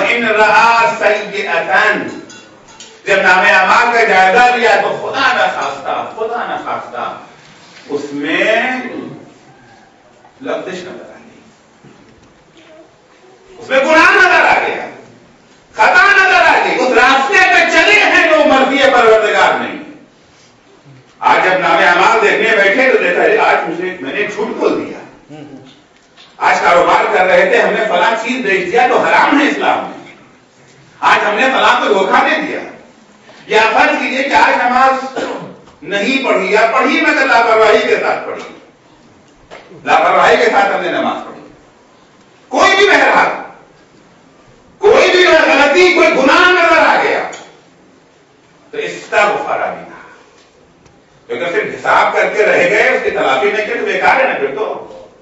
وَإِنْ رَآ سَيِّئَةً، جب نام اعمال کا جائزہ لیا تو خدا نہ خواستہ خدا نہ خواستہ اس میں لغزش نظر آ گئی، اس میں گناہ نظر آ گیا، خطا نظر آ گئی، اس راستے پہ چلے ہیں جو مرضی پروردگار نہیں۔ آج جب نام اعمال دیکھنے بیٹھے تو دیکھا ہے آج مجھے میں نے جھوٹ بول دیا، آج کاروبار کر رہے تھے ہم نے فلاں چیز بیچ دیا تو حرام ہے اسلام میں، آج ہم نے فلاں کو دھوکہ دے دیا، یا فرض کیجیے کہ آج نماز نہیں پڑھی یا پڑھی مگر لاپرواہی کے ساتھ پڑھی، لاپرواہی کے ساتھ ہم نے نماز پڑھی، کوئی بھی بہرحال کوئی بھی غلطی کوئی گناہ نظر آ گیا تو استغفر منہ، کیونکہ صرف حساب کر کے رہ گئے اس کی تلافی نہیں کی تو بیکار ہے نا، پھر تو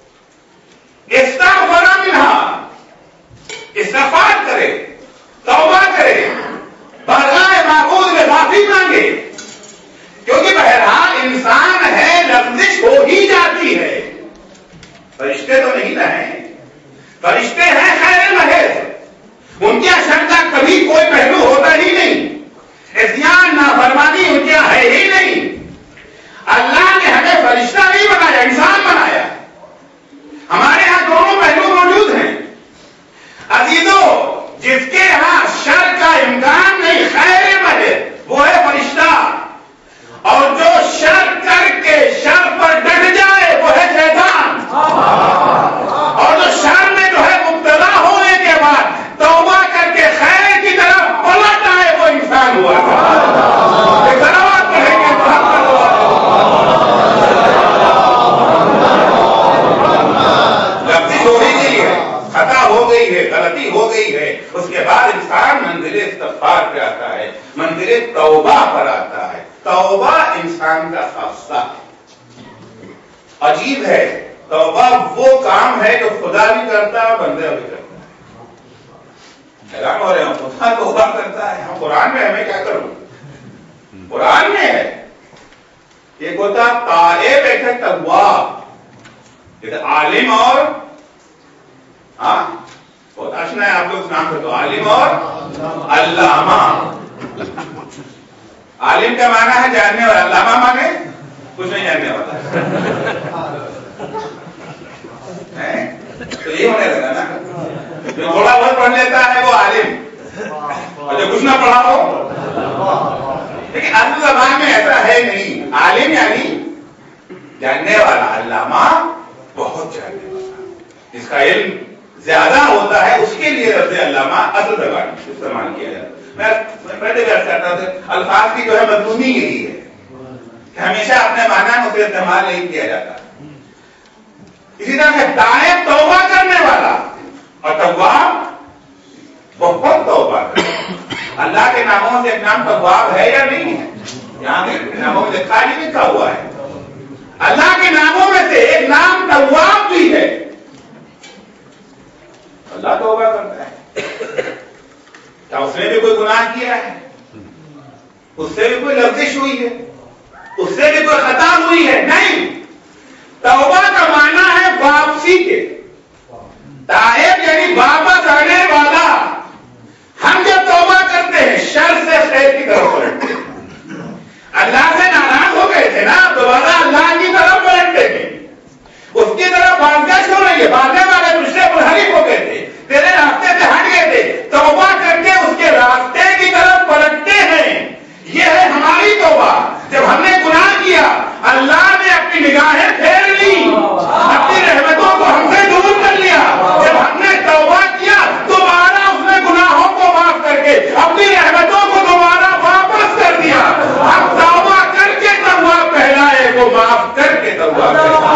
استغفر منہ، استغفار کرے، توبہ کرے، بارگاہ معبود میں معافی مانگے، کیونکہ بہرحال انسان ہے لغزش ہو ہی جاتی ہے، فرشتے تو نہیں نہ ہیں، فرشتے ہیں خیر محض، ان کے شر کا کبھی کوئی پہلو ہوتا ہی نہیں، عصیان نافرمانی ان کے ہے ہی نہیں، اللہ نے ہمیں فرشتہ نہیں بنایا انسان بنایا، ہمارے یہاں دونوں پہلو موجود ہیں، عزیزوں جس کے یہاں شر کا امکان نہیں خیر محض وہ ہے فرشتہ، اور جو شر کر کے شر پر ڈٹ جائے وہ ہے شیطان، اور جو شر میں جو ہے مبتلا ہونے کے بعد توبہ کر کے خیر کی طرف پلٹ آئے وہ انسان ہوا ضرورت پڑے گی لفظی ہو گئی ہے، خطا ہو گئی ہے، غلطی ہو گئی ہے، اس کے بعد انسان منزل استغفار پہ آتا ہے، منزل توبہ پر آتا ہے، توبہ انسان کا خاصہ ہے، عجیب ہے، توبہ وہ کام ہے جو خدا بھی کرتا ہے بندہ بھی کرتا ہے، حیران ہو رہے ہیں خدا توبہ کرتا ہے، ہم قرآن میں ہمیں کیا کروں، قرآن میں ہے ایک ہوتا تائب ایک ہے تواب، عالم اور ہاں بہت آشنا ہے آپ لوگ نام سے تو عالم اور علامہ، عالم کا معنی ہے جاننے والا، علامہ مانے کچھ نہیں جاننے والا، تو یہ ہونے لگا نا، جو تھوڑا بہت پڑھ لیتا ہے وہ عالم، اور جو کچھ نہ پڑھا ہو، لیکن اصل زبان میں ایسا ہے نہیں، عالم یعنی جاننے والا، علامہ بہت جاننے والا، جس کا علم زیادہ ہوتا ہے اس کے لیے لفظ علامہ اصل زبان میں استعمال کیا جاتا ہے۔ میں پہلے بھی عرض کرتا تھا الفاظ کی جو ہے مضمونی یہی ہے کہ ہمیشہ اپنے معنی میں اسے استعمال نہیں کیا جاتا، اسی طرح سے تائب توبہ کرنے والا اور تواب بہت توبہ کرنا، اللہ کے ناموں سے ایک نام تواب ہے یا نہیں ہے، یہاں کے ناموں میں خالی لکھا ہوا ہے، اللہ کے ناموں میں سے ایک نام تواب بھی ہے، اللہ توبہ کرتا ہے، کیا اس نے بھی کوئی گناہ کیا ہے، اس سے بھی کوئی لغزش ہوئی ہے، اس سے بھی کوئی خطا ہوئی ہے، نہیں، توبہ کا معنی ہے واپسی کے، تائب یعنی واپس آنے والا، ہم جب توبہ کرتے ہیں شر سے خیر کی طرف پلٹتے ہیں، اللہ سے ناراض ہو گئے تھے نا، دوبارہ اللہ کی طرف پلٹتے ہیں، اس کی طرف بازگشت ہو رہی ہے، بھاگنے والے تجھ سے منحرف ہو گئے تھے، تیرے راستے سے ہٹ گئے تھے، توبہ کر کے اس کے راستے کی طرف پلٹتے ہیں، یہ ہے ہماری توبہ۔ جب ہم نے گناہ کیا اللہ نے اپنی نگاہیں پھیر لی، اپنی رحمتوں کو ہم سے دور کر لیا، جب ہم نے توبہ کیا دوبارہ اس نے گناہوں کو معاف کر کے اپنی رحمتوں کو دوبارہ واپس کر دیا، ہم توبہ کر کے توبہ پہلائے وہ معاف کر کے توبہ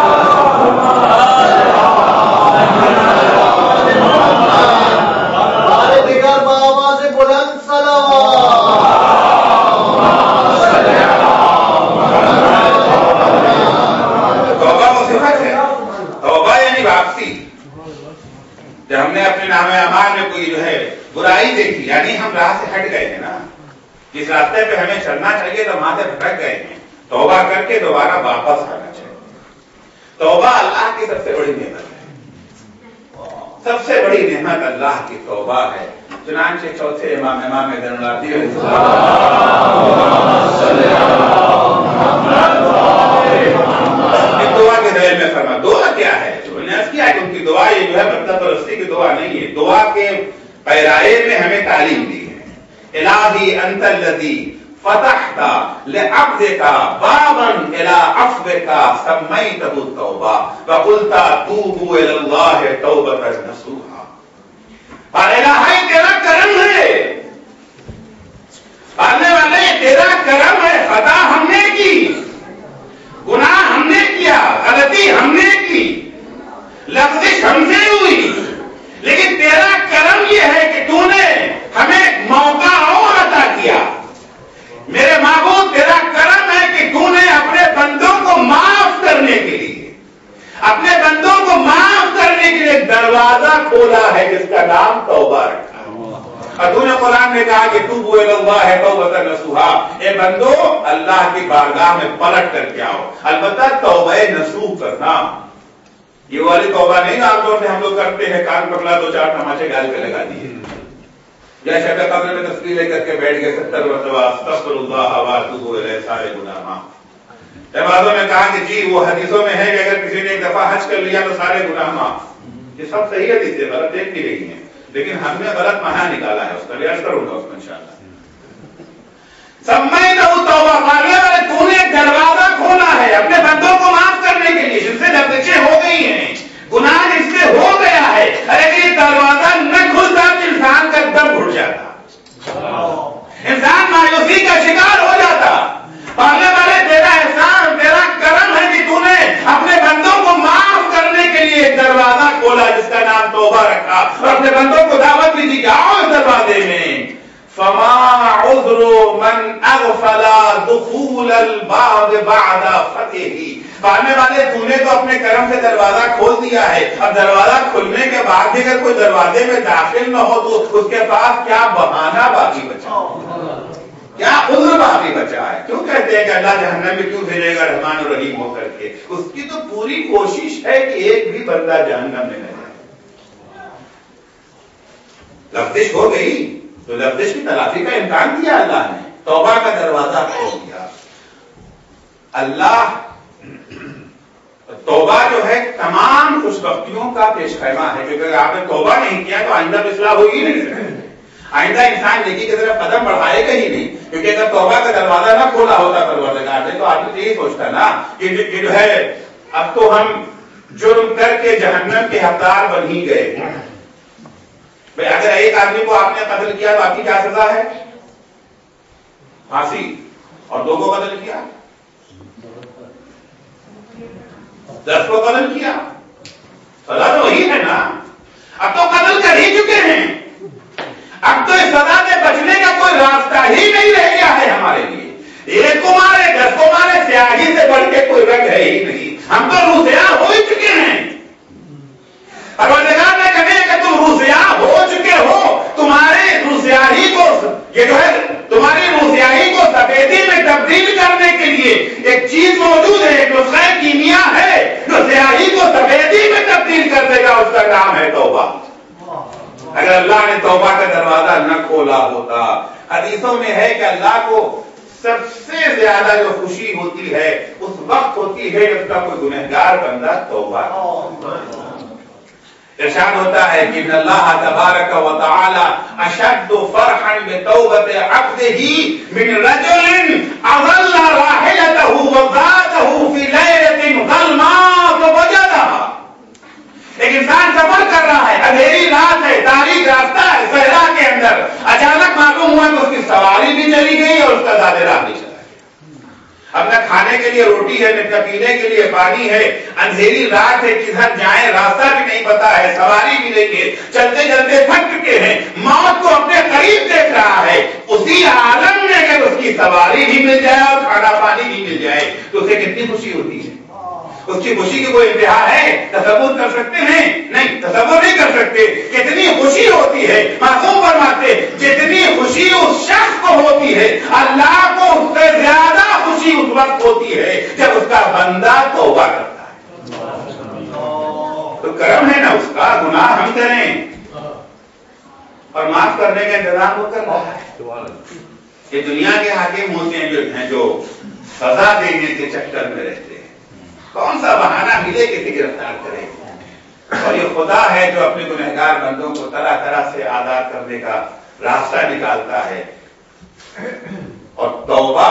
جب ہم نے اپنے نام اعمال میں کوئی جو ہے برائی دیکھی، یعنی ہم راہ سے ہٹ گئے ہیں نا، جس راستے پہ ہمیں چلنا چاہیے تو وہاں سے بھٹک گئے ہیں، توبہ کر کے دوبارہ واپس آنا چاہیے۔ توبہ اللہ کی سب سے بڑی نعمت ہے، سب سے بڑی نعمت اللہ کی توبہ ہے۔ चुनांचे चौथे इमाम इमाम ज़ैनुल दुआ के दौर में फरमा दुआ क्या है? किया कि उनकी दुआ ये जो है मतलब परस्ती की दुआ नहीं है, दुआ के पैराए में हमें तालीम दी है। इलाही अंतल्लज़ी फतहता लिअब्दिका बाबन इला अफ़्विका सम्मैतहु तौबा व क़ुल्ता तूबू इलल्लाहि तौबतन नसूहा। और इलाही तेरा करम है, पालने वाले तेरा करम है। खता हमने की, गुनाह हमने किया, गलती हमने की, लफ्ज़िश हमसे हुई, लेकिन तेरा करम यह है कि तूने हमें मौका और अता किया। मेरे माबूद तेरा करम है कि तूने अपने बंदों को माफ करने के लिए, अपने बंदों को माफ करने के लिए दरवाजा खोला है जिसका नाम तौबा रखा। और तूने कुरान में कहा कि तूबू इलल्लाहि तौबतन नसूहा, ए बंदो अल्लाह की बारगाह में पलट करके आओ। अलबत्ता तौबा नसूह करना, ये वाली तौबा नहीं आमतौर से हम लोग करते हैं, कान पकड़ा दो चार तमाचे गाल पे लगा दिए, या शब कब्र में तस्वीर लेकर के बैठ गए सत्तर मरतबा अस्तगफिरुल्लाह व अतूबु इलैहि, सारे गुनाह माफ। नमाज़ों में कहा कि जी वो हदीसों में है कि अगर किसी ने एक दफा हज कर लिया तो सारे गुनाह माफ। ये सब सही हदीस है, गलत देख नहीं रही है, लेकिन हमने गलत माना निकाला है, उसका रियाज करूंगा उसमें इंशाअल्लाह। सम्मैतहु तौबा, पाने वाले तूने दरवाजा खोला है अपने बंदों को माफ करने के लिए, जिनसे लफ्ज़ें हो गई हैं, गुनाह जिससे हो गया है। अरे ये दरवाजा न खुलता तो इंसान का दम घुट जाता, इंसान मायूसी का शिकार हो जाता। पाने वाले तेरा एहसान, तेरा करम है कि तूने अपने बंदों को माफ करने के लिए एक दरवाजा खोला जिसका नाम तौबा रखा, और अपने बंदों को दावत भी दी कि आओ इस दरवाजे में। फमा उज़्रु मन अग़फ़ला दुख़ूलल बाब बअद फ़तही, पाने वाले तूने तो अपने करम से दरवाजा खोल दिया है, अब दरवाजा खुलने के बाद भी अगर कोई दरवाजे में दाखिल न हो तो उसके पास क्या बहाना बाकी बचा, क्या उज़्र बाकी बचा है? क्यों कहते हैं कि अल्लाह जहन्नम में क्यों भेजेगा रहमान और रहीम होकर के? उसकी तो पूरी कोशिश है कि एक भी बंदा जहन्नम में न जाए। लफ्ज़िश हो गई तो लफ्ज़िश की तलाफी का इम्कान दिया अल्लाह ने, तौबा का दरवाजा खोल दिया। अल्लाह तौबा जो है तमाम खुशबख्तियों का पेशखैमा है, क्योंकि अगर आपने तौबा नहीं किया तो आइंदा इस्लाह होगी नहीं सकती, आइंदा इंसान नेकी की तरफ कदम बढ़ाएगा ही नहीं। क्योंकि अगर तौबा का दरवाजा ना खोला होता परवरदिगार ने तो आदमी यही सोचता ना कि जो है अब तो हम जुर्म करके जहन्नम के हकदार बन ही गए। भाई अगर एक आदमी को आपने कत्ल किया तो आपकी क्या सजा है? फांसी। और दो को कत्ल किया, दस को कत्ल किया, सजा तो वही है ना। अब तो कत्ल कर ही चुके हैं, अब तो इस सजा से बचने का कोई रास्ता ही नहीं रह गया है हमारे लिए। एक को मारे, दस को मारे, स्याही से बढ़ के कोई रंग है ही नहीं, हम तो रूसिया हो ही चुके हैं। परवरदिगार ने कहे कि तुम रूसिया हो चुके हो, तुम्हारे रूसियाही को, ये जो है तुम्हारी रूसियाही को सफेदी में तब्दील करने के लिए एक चीज मौजूद है, एक नुस्खा कीमिया है जो स्याही को सफेदी में तब्दील कर देगा, उसका नाम है तौबा। अगर अल्लाह ने तौबा का दरवाजा न खोला होता, हदीसों में है कि अल्लाह को सबसे ज्यादा जो खुशी होती है उस वक्त होती है जब उसका कोई गुनहगार बंदा तौबा। इरशाद होता है कि अल्लाह तबारक व तआला अशद्दु फरहन बितौबति अब्दिही मिन रजुलिन अज़ल्ला राहिलतहु व ज़ादहु फी लैलतिन ज़ल्मात वजदहा। एक इंसान सफर कर रहा है, अंधेरी रात है, तारीख रास्ता है, सहरा के अंदर अचानक मालूम हुआ कि उसकी सवारी भी चली गई और उसका ज़ादे राह भी चला गया। अब न खाने के लिए रोटी है, न पीने के लिए पानी है, अंधेरी रात है, किधर जाए रास्ता भी नहीं पता है, सवारी भी नहीं है, चलते चलते थक चुके हैं, मौत को अपने करीब देख रहा है। उसी आलम में अगर उसकी सवारी भी मिल जाए और खाना पानी भी मिल जाए तो उसे कितनी खुशी होती है। उसकी खुशी की कोई इंतहा है? तसव्वुर कर सकते हैं? नहीं, तसव्वुर नहीं कर सकते। कितनी खुशी होती है, मासूम फरमाते जितनी खुशी उस शख्स को होती है अल्लाह को उससे ज्यादा खुशी उस वक्त होती है जब उसका बंदा तौबा करता है। तो करम है ना उसका, गुनाह हम करें اور معاف کرنے کا انتظام وہ کر رہا ہے. یہ دنیا کے حاکم ہوتے ہیں جو ہیں جو سزا دینے کے چکر میں رہتے ہیں. کون سا بہانہ ملے کسی گرفتار کرے. اور یہ خدا ہے جو اپنے گنہگار بندوں کو طرح طرح سے آزاد کرنے کا راستہ نکالتا ہے. اور توبہ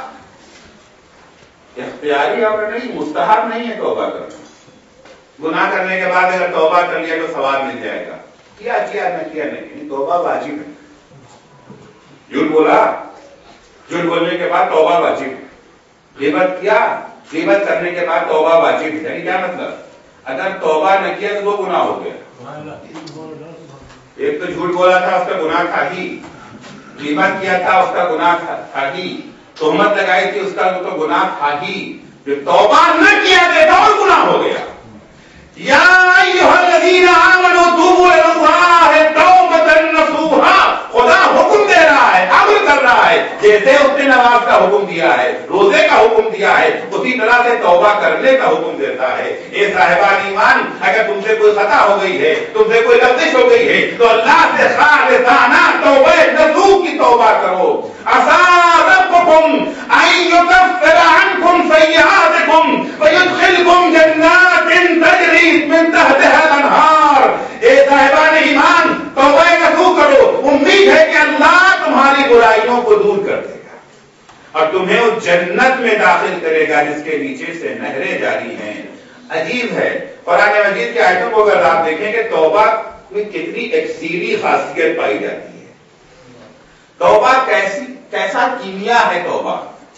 اختیاری امر نہیں، مستحب نہیں ہے توبہ کرنا. گناہ کرنے کے بعد اگر توبہ کر لیا تو ثواب مل جائے گا. کیا کیا نہ کیا نہیں، توبہ واجب ہے. جھوٹ بولا، جھوٹ بولنے کے بعد توبہ واجب ہے. غیبت کیا، غیبت کرنے کے بعد توبہ واجب ہے. یعنی کیا مطلب؟ اگر توبہ نہ کیا تو وہ گناہ ہو گیا. ایک تو جھوٹ بولا تھا اس کا گناہ تھا ہی، غیبت کیا تھا اس کا گناہ تھا ہی، تہمت لگائی تھی اس کا تو گناہ تھا ہی. جو توبہ نہ کیا دیتا اور گناہ ہو گیا. یا ایھا الذین آمنوا توبوا الی اللہ توبۃ نصوحا. خدا حکم دے رہا ہے، امر کر رہا ہے. جیسے اس نے نماز کا حکم دیا ہے، روزے کا حکم دیا ہے، اسی طرح سے توبہ کرنے کا حکم دیتا ہے. اے صاحبان ایمان، اگر تم سے کوئی خطا ہو گئی ہے، تم سے کوئی لغزش ہو گئی ہے تو اللہ سے خالصانہ توبہ نصوح کی توبہ کرو. عسى ربكم أن يكفر عنكم سيئاتكم ويدخلكم جنات تجري من تحتها الأنهار. اے صاحبان ایمان، توبہ نصوح کرو. امید ہے کہ اللہ تمہاری برائیوں کو دور کر دے گا اور تمہیں اس جنت میں داخل کرے گا جس کے نیچے سے نہریں جاری ہیں. عجیب ہے، قرآن مجید کے آیتوں کو اگر آپ دیکھیں کہ توبہ میں کتنی ایکسیری خاصیت پائی جاتی ہے. توبہ کیسی کیسا کیمیا ہے توبہ.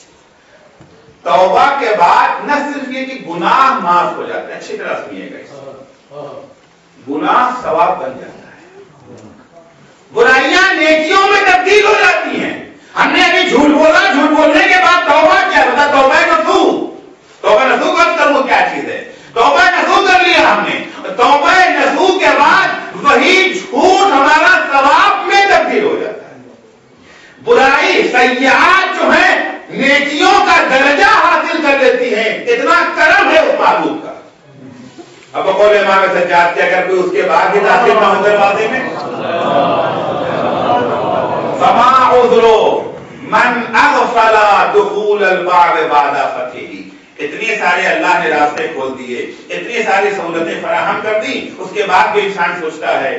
توبہ کے بعد نہ صرف یہ کہ گناہ معاف ہو جاتا ہے، اچھی طرح سنیے گا، گناہ ثواب بن جاتا ہے. برائیاں نیکیوں میں تبدیل ہو جاتی ہیں. ہم نے ابھی جھوٹ بولا، جھوٹ بولنے کے بعد توبہ کیا ہوتا؟ توبہ نصوح. توبہ نصوح کر وہ کیا چیز ہے؟ توبہ نصوح کر لیا ہم نے. توبہ نصوح کے بعد وہی جھوٹ ہمارا ثواب میں تبدیل ہو جاتا ہے. برائی سیئات جو ہیں نیکیوں کا درجہ حاصل کر لیتی ہیں. اتنا کرم ہے اس معبود کا. اب بقول امام سجاد کے اگر کوئی اس کے بعد بھی داخل نہ ہو دروازے میں، فما عذر من اغفل دخول الباب بعد فتحه. اتنے سارے اللہ نے راستے کھول دیے، اتنی ساری سہولتیں فراہم کر دی، اس کے بعد بھی انسان سوچتا ہے.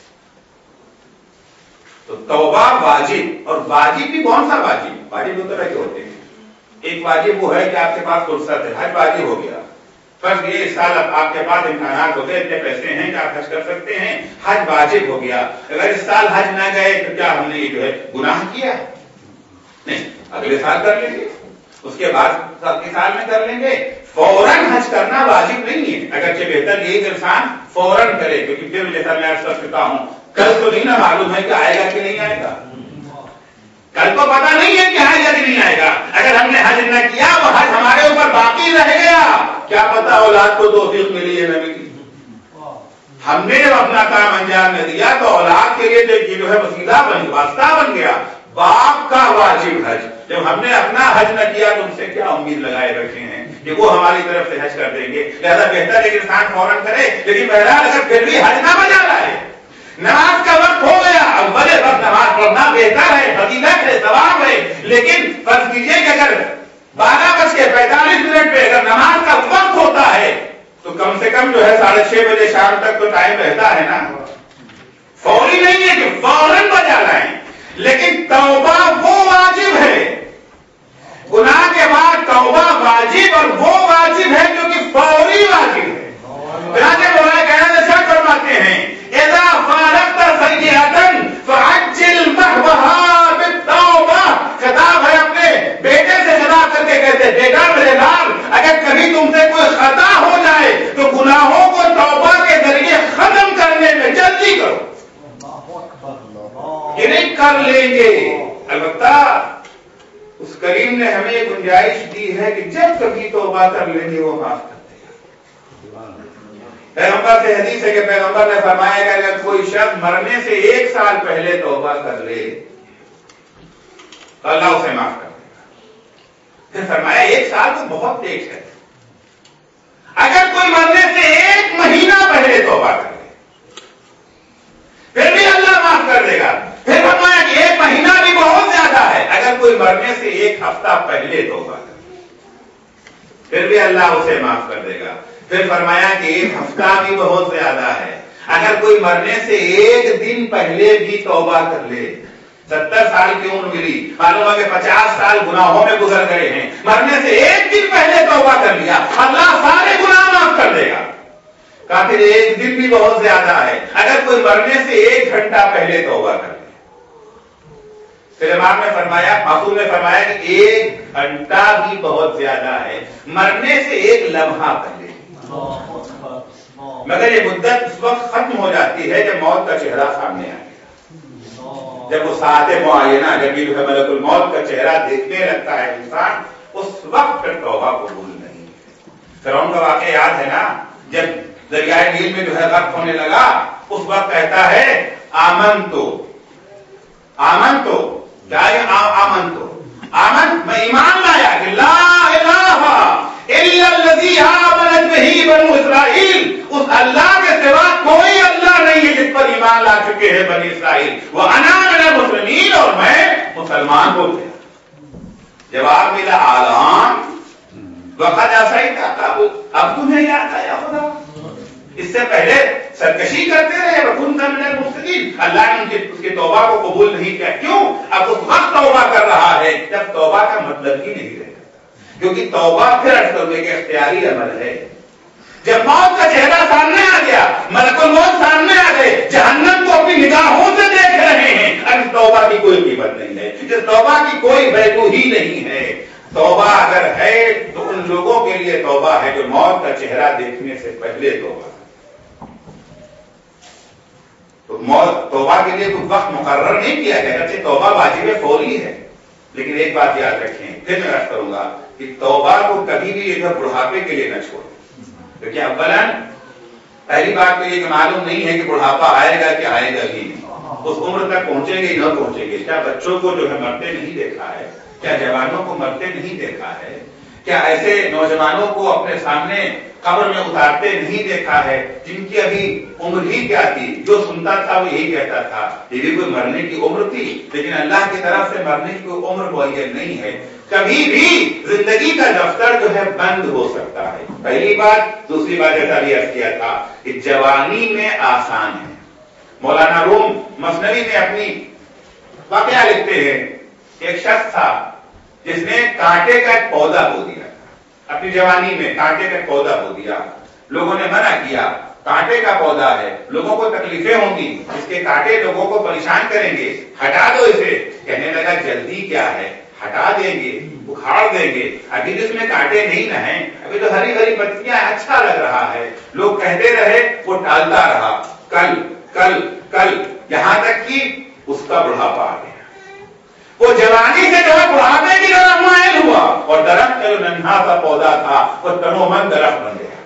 تو توبہ واجب. اور واجب بھی کون سا واجب؟ واجب دو طرح کے ہوتے ہیں. ایک واجب وہ ہے کہ آپ کے پاس فرصت ہے، حج واجب ہو گیا. فرض یہ اس سال آپ کے پاس امکانات ہوتے ہیں، اتنے پیسے ہیں کہ آپ حج کر سکتے ہیں، حج واجب ہو گیا. اگر اس سال حج نہ گئے تو کیا ہم نے یہ جو ہے گناہ کیا؟ نہیں، اگلے سال کر لیں گے، اس کے بعد اگلے سال میں کر لیں گے. فوراً حج کرنا واجب نہیں ہے، اگرچہ بہتر یہ کہ انسان فوراً کرے، کیونکہ پھر جیسا میں عرض کر چکا ہوں کل تو نہیں نا معلوم ہے کہ آئے گا کہ نہیں آئے گا. کل کو پتا نہیں ہے کہ آئے گا کہ نہیں آئے گا. اگر ہم نے حج نہ کیا وہ حج ہمارے اوپر باقی رہ گیا، کیا پتا اولاد کو توفیق ملی ہے نہ ملی. ہم نے جب اپنا کام انجام نہ دیا تو اولاد کے لیے جو ہے وسیلہ بن واسطہ بن گیا. باپ کا واجب حج. جب ہم نے اپنا حج نہ کیا تو ان سے کیا امید لگائے رکھے ہیں کہ وہ ہماری طرف سے حج کر دیں گے. لہذا بہتر ہے کہ انسان فوراً کرے. لیکن بہرحال اگر پھر بھی حج نہ بجا رہا ہے، نماز کا وقت ہو گیا، اب بڑے وقت نماز پڑھنا بہتر ہے، فضیلت ہے، ثواب ہے. لیکن فرض کیجیے کہ اگر بارہ بج کے پینتالیس منٹ پہ اگر نماز کا وقت ہوتا ہے تو کم سے کم جو ہے ساڑھے چھ بجے شام تک تو ٹائم رہتا ہے نا. فوری نہیں ہے کہ فوراً بجا لائیں. لیکن توبہ وہ واجب ہے، گناہ کے بعد توبہ واجب، اور وہ واجب ہے جو کہ فوری واجب ہے. چنانچہ مولانا کہنا شک فرماتے ہیں اذا فارقت سیئۃ فعجل محوها بالتوبہ. خطاب ہے اپنے بیٹے سے خطاب کر کے کہتے بیٹا میرے لال، اگر کبھی تم سے کوئی خطا ہو جائے تو گناہوں کو توبہ کے ذریعے ختم کرنے میں جلدی کرو. یہ نہیں کر لیں گے. البتہ اس کریم نے ہمیں گنجائش دی ہے کہ جب کبھی توبہ کر لیں گے وہ معاف کر دے گا. پیغمبر سے حدیث ہے کہ پیغمبر نے فرمایا کہ اگر کوئی شخص مرنے سے ایک سال پہلے توبہ کر لے تو اللہ اسے معاف کر دے گا. پھر فرمایا ایک سال تو بہت تیز ہے. اگر کوئی مرنے سے ایک مہینہ پہلے توبہ کر لے پھر بھی اللہ اللہ معاف کر دے گا. پھر فرمایا کہ ایک مہینہ بھی بہت زیادہ ہے، اگر کوئی مرنے سے ایک ہفتہ پہلے توبہ کرے پھر بھی اللہ اسے معاف کر دے گا. پھر فرمایا کہ ایک ہفتہ بھی بہت زیادہ ہے، اگر کوئی مرنے سے ایک دن پہلے بھی توبہ کر لے. ستر سال کی عمر ملی، معلوم ہے کہ پچاس سال گناہوں میں گزر گئے ہیں، مرنے سے ایک دن پہلے توبہ کر لیا، اللہ سارے گناہ معاف کر دے گا. کافر ایک دن بھی بہت زیادہ ہے، اگر کوئی مرنے سے ایک گھنٹہ پہلے توبہ کر لے. پھر امام نے فرمایا، معصوم نے فرمایا کہ ایک گھنٹہ بھی بہت زیادہ ہے، مرنے سے ایک لمحہ پہلے. مگر یہ مدت اس وقت ختم ہو جاتی ہے جب موت کا چہرہ سامنے آئے، جب وہ ساعت معینہ، جب یہ جو ہے ملک الموت کا چہرہ دیکھنے لگتا ہے انسان، اس وقت پھر توبہ قبول نہیں. فرعون کا واقعہ یاد ہے نا، جب دریائے نیل میں جو ہے غرق ہونے لگا، اس وقت کہتا ہے آمن تو آمن تو کیا آمن تو آمن میں ایمان لایا کہ لا الہ الا الذی آمنت بہ بنو اسرائیل، اس اللہ کے سوا کوئی اللہ نہیں ہے جس پر ایمان لا چکے ہیں بنی اسرائیل، وانا من المسلمین، اور میں مسلمان ہو گیا. جواب ملا آلان وقت ایسا ہی تھا، اب تمہیں یاد آیا خدا؟ اس سے پہلے سرکشی کرتے رہے، وَكُنْتَ مِنَ الْمُفْسِدِينَ، اللہ نے ان کی اس کی توبہ کو قبول نہیں کیا. کیوں؟ اب اس وقت توبہ کر رہا ہے جب توبہ کا مطلب ہی نہیں رہتا، کیونکہ توبہ پھر عرض کرنے کے اختیاری عمل ہے. جب موت کا چہرہ سامنے آ گیا، ملک الموت سامنے آ گئے، جہنم کو اپنی نگاہوں سے دیکھ رہے ہیں، اب اس توبہ کی کوئی قیمت نہیں ہے، اس توبہ کی کوئی ویلیو ہی نہیں ہے. توبہ اگر ہے تو ان لوگوں کے لیے توبہ ہے جو موت کا چہرہ دیکھنے سے پہلے توبہ. تو موت توبہ کے لیے کوئی وقت مقرر نہیں کیا گیا، اگرچہ توبہ واجب فوری ہے، لیکن ایک بات یاد رکھیں، پھر میں عرض کروں گا کہ توبہ کو کبھی بھی ادھر بڑھاپے کے لیے نہ چھوڑیں. کیونکہ اولاً پہلی بات تو یہ کہ معلوم نہیں ہے کہ بڑھاپا آئے گا کہ آئے گا ہی نہیں، اس عمر تک پہنچیں گے نہ پہنچیں گے. کیا بچوں کو جو ہے مرتے نہیں دیکھا ہے؟ کیا جوانوں کو مرتے نہیں دیکھا ہے؟ کیا ایسے نوجوانوں کو اپنے سامنے قبر میں اتارتے نہیں دیکھا ہے جن کی ابھی عمر ہی کیا تھی؟ جو سنتا تھا وہ یہی کہتا تھا یہ بھی کوئی مرنے کی عمر تھی، لیکن اللہ کی طرف سے مرنے کی کوئی عمر معین نہیں ہے. کبھی بھی زندگی کا دفتر جو ہے بند ہو سکتا ہے، پہلی بات. دوسری بات جیسا بھی عرض کیا تھا کہ جوانی میں آسان ہے. مولانا روم مثنوی میں اپنی واقعہ لکھتے ہیں، ایک شخص تھا جس نے کانٹے کا ایک پودا بو دیا، اپنی جوانی میں کانٹے کا ایک پودا بو دیا. لوگوں نے منع کیا، کانٹے کا پودا ہے، لوگوں کو تکلیفیں ہوں گی، اس کے کانٹے لوگوں کو پریشان کریں گے، ہٹا دو اسے. کہنے لگا جلدی کیا ہے، ہٹا دیں گے، اکھاڑ دیں گے، ابھی جس میں کانٹے نہیں نہ ہیں، ابھی تو ہری ہری پتیاں، اچھا لگ رہا ہے. لوگ کہتے رہے، وہ ٹالتا رہا، کل کل کل، یہاں تک کہ اس کا بڑھاپا آ گیا. وہ جوانی سے جو ہے بڑھاپے کی طرف مائل ہوا، اور درخت کا جو ننھا سا پودا تھا وہ تنومند درخت بن گیا.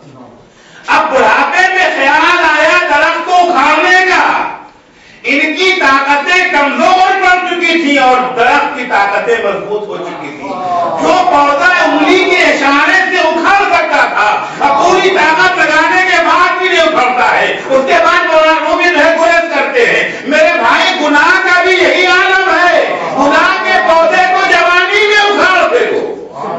اب بڑھاپے میں خیال آیا درخت کو اکھاڑنے کا. ان کی طاقتیں کمزور پڑ چکی تھی اور درخت کی طاقتیں مضبوط ہو چکی تھی. جو پودا انگلی کے اشارے سے اکھڑ سکتا تھا، اب پوری طاقت لگانے کے بعد بھی نہیں اکھڑتا ہے. اس کے بعد مولانا بھی گریز کرتے ہیں، میرے بھائی گناہ کا بھی یہی عالم ہے. گناہ کے پودے کو جوانی میں اکھاڑ دے دو.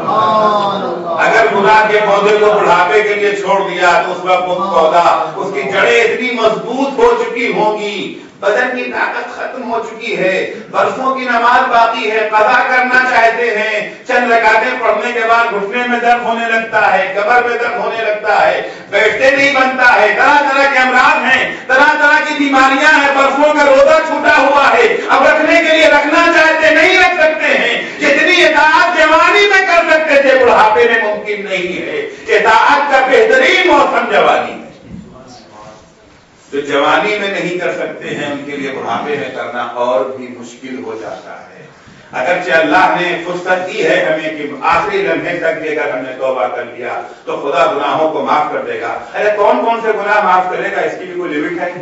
اگر گناہ کے پودے کو بڑھاپے کے لیے چھوڑ دیا تو اس وقت وہ پودا، اس کی جڑیں اتنی مضبوط ہو چکی ہوں گی، بدن کی طاقت ختم ہو چکی ہے، برسوں کی نماز باقی ہے، قضا کرنا چاہتے ہیں، چند رکعتیں پڑھنے کے بعد گھٹنے میں درد ہونے لگتا ہے، کمر میں درد ہونے لگتا ہے، بیٹھتے نہیں بنتا ہے، طرح طرح کے امراض ہیں، طرح طرح کی بیماریاں ہیں، برسوں کا روزہ چھوٹا ہوا ہے، اب رکھنے کے لیے رکھنا چاہتے نہیں رکھ سکتے ہیں. جتنی اطاعت جوانی میں کر سکتے تھے بڑھاپے میں ممکن نہیں ہے. اطاعت کا بہترین موسم جوانی ہے. جو جوانی میں نہیں کر سکتے ہیں ان کے لیے بڑھاپے میں کرنا اور بھی مشکل ہو جاتا ہے. اگرچہ اللہ نے فرصت دی ہے ہمیں کہ آخری لمحے تک بھی اگر ہم نے توبہ کر لیا تو خدا گناہوں کو معاف کر دے گا. ارے کون کون سے گناہ معاف کرے گا، اس کی بھی کوئی لمٹ ہے؟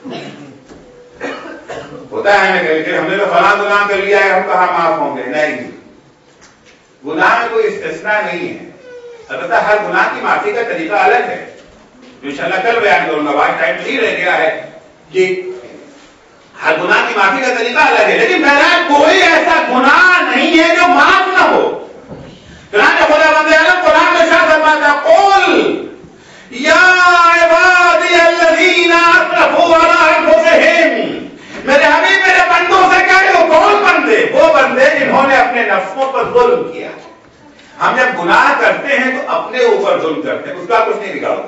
ہوتا ہے ہمیں کہ ہم نے تو فلاں گناہ کر لیا ہے، ہم کہاں معاف ہوں گے؟ نہیں، گناہ میں کوئی استثناء نہیں ہے. البتہ ہر گناہ کی معافی کا طریقہ الگ ہے، انشاءاللہ کل بیان کروں گا، آج ٹائم نہیں رہ گیا ہے. کہ ہر گناہ کی معافی کا طریقہ الگ ہے، لیکن بہرحال کوئی ایسا گناہ نہیں ہے جو معاف نہ ہو۔ چنانچہ خدا بند عالم قرآن میں ارشاد فرماتا ہے قل یا عبادی الذین اسرفوا علی انفسہم، میرے حبیب میرے بندوں سے کہہ وہ کون بندے؟ وہ بندے جنہوں نے اپنے نفسوں پر ظلم کیا۔ ہم جب گناہ کرتے ہیں تو اپنے اوپر ظلم کرتے ہیں، اس کا کچھ نہیں بگاڑتے۔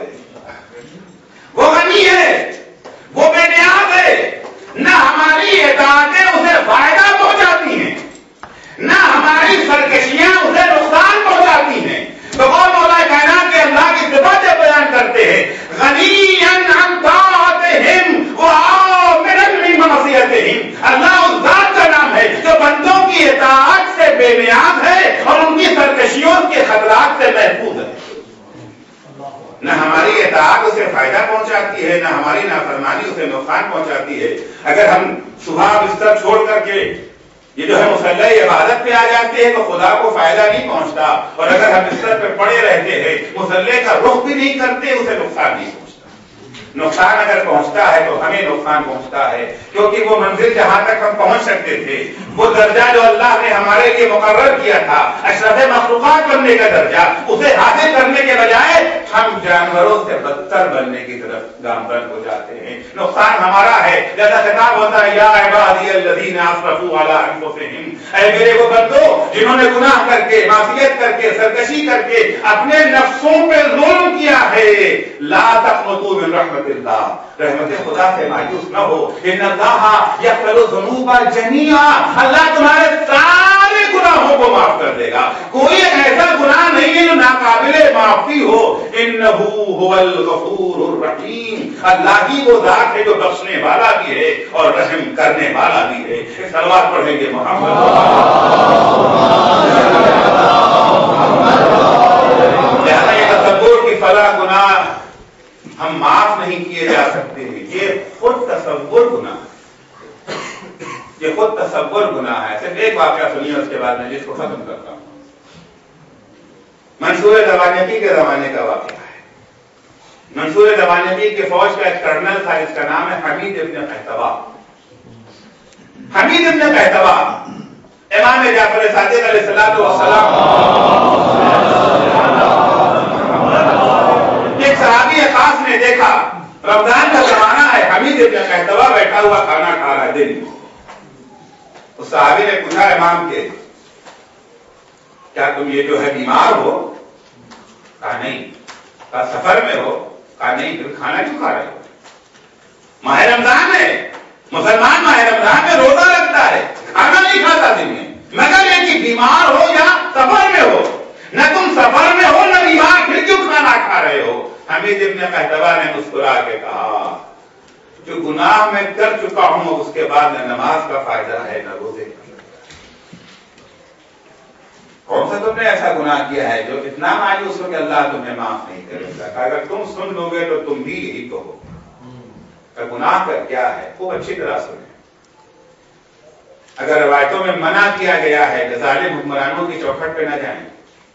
وہ غنی ہے، وہ بے نیاز ہے، نہ ہماری اطاعتیں اسے فائدہ پہنچاتی ہیں نہ ہماری سرکشیاں اسے نقصان پہنچاتی ہیں۔ تو قول مولا کائنات کے اللہ کی صفات جب بیان کرتے ہیں غنی عن طاعتہم وعامرا بمعصیتہم، اللہ اس ذات کا نام ہے جو بندوں کی اطاعت سے بے نیاز ہے اور ان کی سرکشیوں کے خطرات سے محفوظ ہے۔ نہ ہماری اطاعت اسے فائدہ پہنچاتی ہے نہ ہماری نافرمانی اسے نقصان پہنچاتی ہے۔ اگر ہم صبح بستر چھوڑ کر کے یہ جو ہے مصلی عبادت پہ آ جاتے ہیں تو خدا کو فائدہ نہیں پہنچتا، اور اگر ہم بستر پہ پڑے رہتے ہیں مصلی کا رخ بھی نہیں کرتے اسے نقصان نہیں پہنچتا۔ نقصان اگر پہنچتا ہے تو ہمیں نقصان پہنچتا ہے، کیونکہ وہ منزل جہاں تک ہم پہنچ سکتے تھے، وہ درجہ جو اللہ نے ہمارے لیے مقرر کیا تھا اشرف مخلوقات بننے کا درجہ، اسے حاصل کرنے کے بجائے ہم جانوروں سے بدتر بننے کی طرف گامزن ہو جاتے ہیں۔ نقصان ہمارا ہے۔ جیسا خطاب ہوتا ہے یا عبادی الذین اسرفوا علی انفسہم، اے میرے وہ بندو جنہوں نے گناہ کر کے، معصیت کر کے، سرکشی کر کے اپنے نفسوں پہ ظلم کیا ہے، لا تقنطوا من رحمت اللہ، رحمت خدا سے مایوس نہ ہو، ان اللہ یغفر الذنوب جميعا، اللہ تمہارے سارے گناہوں کو معاف کر دے گا، کوئی ایسا گناہ نہیں ہے جو ناقابل معافی ہو۔ انہ هو الغفور الرحیم، اللہ ہی وہ ذات ہے جو بخشنے والا بھی ہے اور رحم کرنے والا بھی ہے۔ صلوات پڑھیں گے محمد۔ لہذا یہ تصور کی فلاں گناہ ہم معاف نہیں کیے جا سکتے ہیں، یہ خود تصور گناہ ہے، یہ خود تصور گناہ ہے۔ صرف ایک واقعہ سنیے اس کے بعد میں جس کو ختم کرتا ہوں۔ منصور دوانیکی کے زمانے کا واقعہ ہے۔ منصور دوانیکی کے فوج کا ایک کرنل تھا جس کا نام ہے حمید ابن قحطبہ۔ حمید ابن قحطبہ امام جعفر صادق علیہ الصلوۃ والسلام ایک صحابی خاص نے دیکھا، رمضان کا زمانہ ہے، حمید ابن قحطبہ بیٹھا ہوا کھانا کھا رہا ہے دن میں۔ اس صحابی نے پوچھا امام کے کیا تم یہ جو ہے بیمار ہو؟ کہا نہیں۔ کہا سفر میں ہو؟ کہا نہیں۔ پھر کھانا کیوں کھا رہے ہو؟ ماہ رمضان ہے، مسلمان ماہ رمضان میں روزہ رکھتا ہے، کھانا نہیں کھاتا دن میں، مگر یہ کہ بیمار ہو یا سفر میں ہو، نہ تم سفر میں ہو نہ بیمار، پھر کیوں کھانا کھا رہے ہو؟ حمید ابن قحطبہ نے مسکرا کے کہا جو گناہ میں کر چکا ہوں اس کے بعد نہ نماز کا فائدہ ہے نہ روزے کا۔ کون سا تم نے ایسا گناہ کیا ہے جو اتنا مایوس ہو کہ اللہ تمہیں معاف نہیں کرے گا؟ اگر تم سن لو گے تو تم بھی یہی کہو کہ گناہ کا کیا ہے، خوب اچھی طرح سنیں۔ اگر روایتوں میں منع کیا گیا ہے کہ ظالم حکمرانوں کی چوکھٹ پہ نہ جائیں،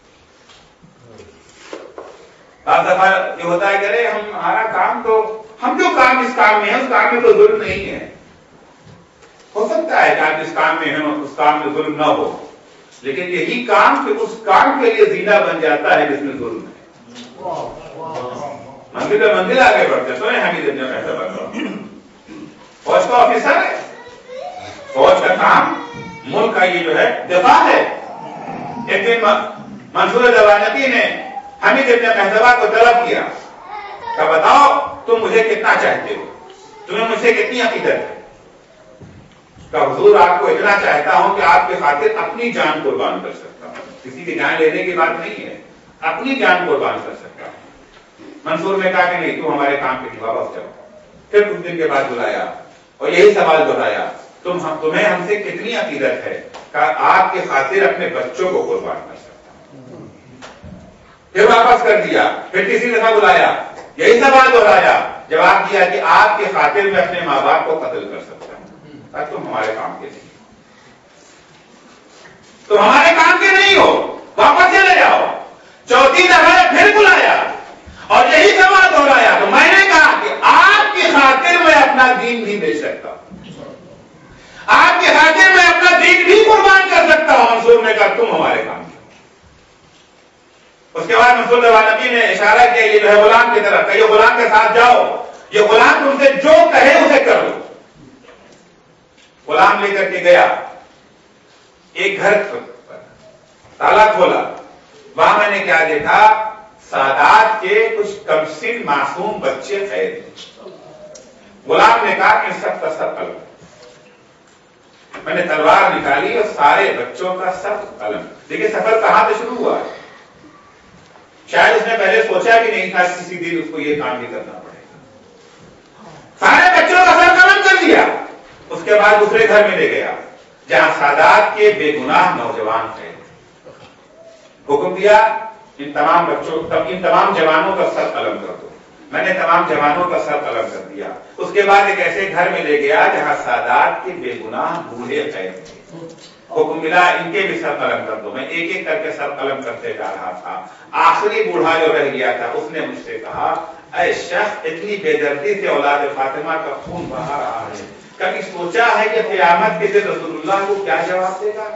بعض دفعہ یہ ہوتا ہے کہ ارے ہم ہمارا کام تو ہم جو کام اس کام میں ہے اس کام میں تو ظلم نہیں ہے۔ ہو سکتا ہے کہ آپ جس کام میں ہیں اس کام میں ظلم نہ ہو، لیکن یہی کام کہ اس کام کے لیے زینہ بن جاتا ہے جس میں ظلم ہے۔ منزل پہ منزل آگے بڑھتے سوئے حمید ابن قحطبہ فوج کا آفیسر ہے، فوج کا کام ملک کا یہ جو ہے دفاع ہے۔ ایک دن منصور دوانیکی نے حمید ابن قحطبہ کو طلب کیا کہ بتاؤ تم مجھے کتنا چاہتے ہو، تمہیں مجھ سے کتنی عقیدت ہے؟ کہ حضور آپ کو اتنا چاہتا ہوں کہ آپ کے خاطر اپنی جان قربان کر سکتا ہوں، کسی کی جان لینے کی بات نہیں ہے، اپنی جان قربان کر سکتا ہوں۔ منصور نے کہا کہ نہیں تم ہمارے کام کے لیے واپس جاؤ۔ پھر کچھ دن کے بعد بلایا اور یہی سوال بتایا تم تمہیں ہم سے کتنی عقیدت ہے کہ آپ کے خاطر اپنے بچوں کو قربان کر سکتا ہوں۔ پھر واپس کر دیا، پھر کسی دفعہ بلایا یہی سوال دہرایا، جواب دیا کہ آپ کے خاطر میں اپنے ماں باپ کو قتل کر سکتا ہوں، تم ہمارے کام کے نہیں، تم ہمارے کام کے نہیں ہو، واپس چلے جاؤ۔ چوتھی دفعہ پھر بلایا اور یہی سوال دہرایا تو میں نے کہا کہ آپ کی خاطر میں اپنا دین نہیں بیچ سکتا، آپ کے خاطر میں اپنا دین بھی قربان کر سکتا ہوں. منصور نے کہا تم ہمارے کام. اس کے بعد منصور نبی نے اشارہ کیا یہ جو ہے غلام کی طرف کہ یہ غلام کے ساتھ جاؤ, یہ غلام تم سے جو کہے اسے کر لو. غلام لے کر کے گیا, ایک گھر تالا کھولا, وہاں میں نے کیا دیکھا, سادات کے کچھ کم سن معصوم بچے قید. غلام نے کہا کہ سب کا سب قلم. میں نے تلوار نکالی اور سارے بچوں کا سب قلم. دیکھیے سفر کہاں سے شروع ہوا ہے. شاید اس نے پہلے سوچا بھی نہیں تھا کسی دن اس کو یہ کام بھی کرنا پڑے گا. سارے بچوں کا سر قلم کر دیا. اس کے بعد دوسرے گھر میں لے گیا جہاں سادات کے بے گناہ نوجوان تھے. حکم دیا ان تمام بچوں ان تمام جوانوں کا سر قلم کر دو. میں نے تمام جوانوں کا سر قلم کر دیا. اس کے بعد ایک ایسے گھر میں لے گیا جہاں سادات کے بے گناہ بوڑھے قید تھے. حکم ملا ان کے بھی سر قلم کر دو. میں ایک ایک کر کے سر قلم کرتے جا رہا تھا. آخری بوڑھا جو رہ گیا تھا اس نے مجھ سے کہا اے شخص اتنی بے دردی سے اولاد فاطمہ کا خون بہا رہا ہے, کبھی سوچا ہے کہ قیامت کے دن رسول اللہ کو کیا جواب دے گا؟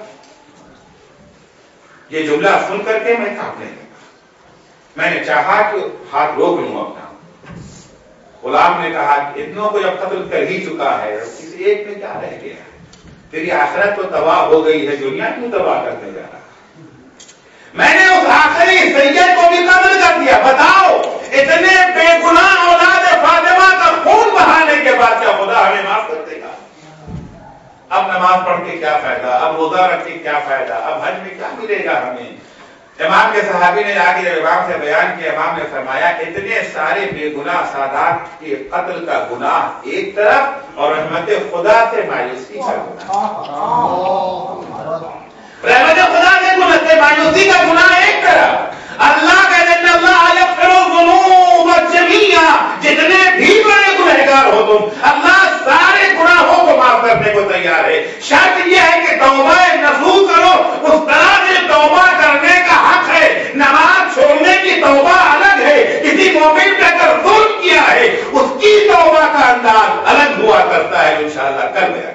یہ جملہ سن کر کے میں کانپنے لگا. میں نے چاہا کہ ہاتھ روک لوں اپنا. غلام نے کہا کہ اتنوں کو جب قتل کر ہی چکا ہے کسی ایک میں کیا رہ گیا ہے, تیری آخرت تو تباہ ہو گئی ہے, دنیا کیوں تباہ کرنے جا رہا. میں نے اس آخری سید کو بھی قتل کر دیا. بتاؤ اتنے بے گناہ اولاد فاطمہ کا خون بہانے کے بعد کیا خدا ہمیں معاف کر دے گا؟ اب نماز پڑھ کے کیا فائدہ, اب روزہ رکھ کے کیا فائدہ, اب حج میں کیا ملے گا ہمیں؟ امام کے صحابی نے آگے امام سے بیان کیا. امام نے فرمایا اتنے سارے بے گناہ سادات کے قتل کا گناہ ایک طرف اور رحمت خدا سے مایوسی کا گناہ. رحمت خدا سے مایوسی کا گناہ ایک طرف. اللہ کا اللہ یغفر الذنوب جميعا, جتنے بھی بڑے گنہگار ہو تم, اللہ سارے گناہوں کو معاف کرنے کو تیار ہے. شرط یہ ہے کہ توبہ نصوح کرو. اس طرح سے توبہ کرنے کا حق ہے. نماز چھوڑنے کی توبہ الگ ہے. کسی مومن نے اگر ظلم کیا ہے اس کی توبہ کا انداز الگ ہوا کرتا ہے. انشاءاللہ کر دیا.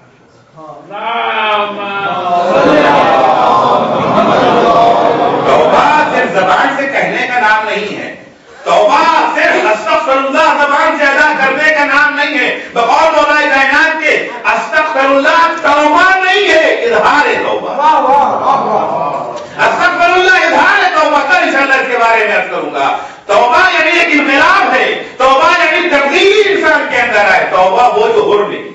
توبہ صرف زبان سے کہنے کا نام نہیں ہے. توبہ صرف استغفر اللہ زبان سے ادا کرنے کا نام نہیں ہے. بقول مولا کائنات کے استغفر اللہ توبہ نہیں ہے, اظہار توبہ. استغفر اللہ اظہار توبہ. کل انشاءاللہ اس کے بارے میں عرض کروں گا. توبہ یعنی ایک انقلاب ہے. توبہ یعنی تبدیلی انسان کے اندر ہے. توبہ وہ جو حر نہیں.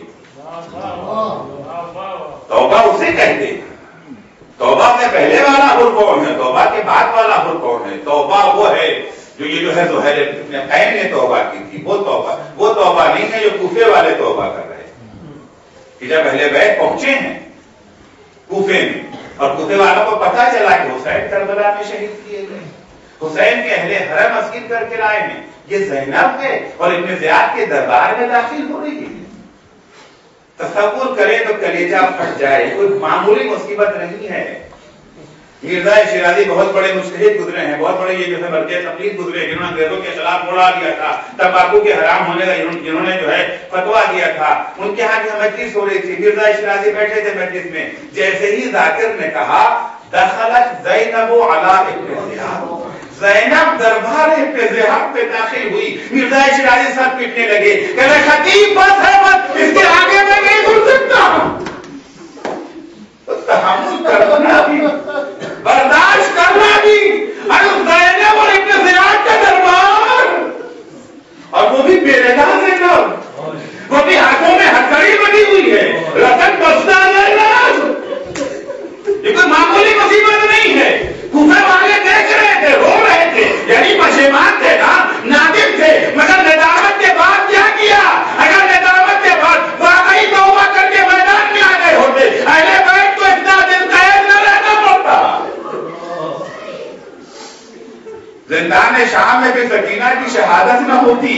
توبہ اسے کہتے ہیں. توبہ سے پہلے والا حر کون ہے, توبہ کے بعد والا حر کون ہے؟ توبہ وہ ہے جو یہ جو ہے زہیر ابن قیم نے توبہ کی تھی. وہ توبہ وہ توبہ نہیں ہے جو کوفے والے توبہ کر رہے ہیں. کہ جب اہل بیت پہنچے ہیں کوفے میں اور کوفے والوں کو پتا چلا کہ حسین کربلا میں شہید کیے گئے, حسین کے اہل حرم مسجد کر کے لائے ہیں, یہ زینب ہے اور ابن زیاد کے دربار میں داخل ہو رہی ہے. تصور کریں تو کلیجہ پھٹ جائے. کوئی معمولی مصیبت نہیں ہے. مرزا شیرازی بہت بڑے مجتہد گزرے ہیں, بہت بڑے یہ جو ہے مرکز تقلید گزرے, جنہوں نے انگریزوں کے خلاف اڑا دیا تھا, تمباکو کے حرام ہونے کا جنہوں نے جو ہے فتوا دیا تھا. ان کے ہاں جو مجلس ہو رہی تھی, مرزا شیرازی بیٹھے تھے مجلس میں. جیسے ہی ذاکر نے کہا دخلت زینب علی ابن زیاد, زینب دربار ابن زیاد پہ داخل ہوئی. مرزا شیرازی سب پیٹنے لگے, کہ رہے خطیب بس ہے بس, اس کے آگے میں نہیں سن سکتا. تحمل کرنا بھی, برداشت کرنا بھی, زینب اور ابن زیاد کا دربار, اور وہ بھی بے رضا زینب, وہ بھی ہاتھوں میں ہتھکڑی بنی ہوئی ہے, رسن بستا زینب. یہ کوئی معمولی مصیبت نہیں ہے. کوفے والے دیکھ رہے تھے, رو رہے تھے, یعنی پشیمان تھے نا, نادم تھے, مگر ندامت کے بعد کیا کیا؟ اگر ندامت کے بعد واقعی توبہ کر کے میدان میں آ گئے ہوتے, اہل بیت کو اتنا دن قید نہ رہنا پڑتا. زندان شام میں بھی سکینہ کی شہادت نہ ہوتی,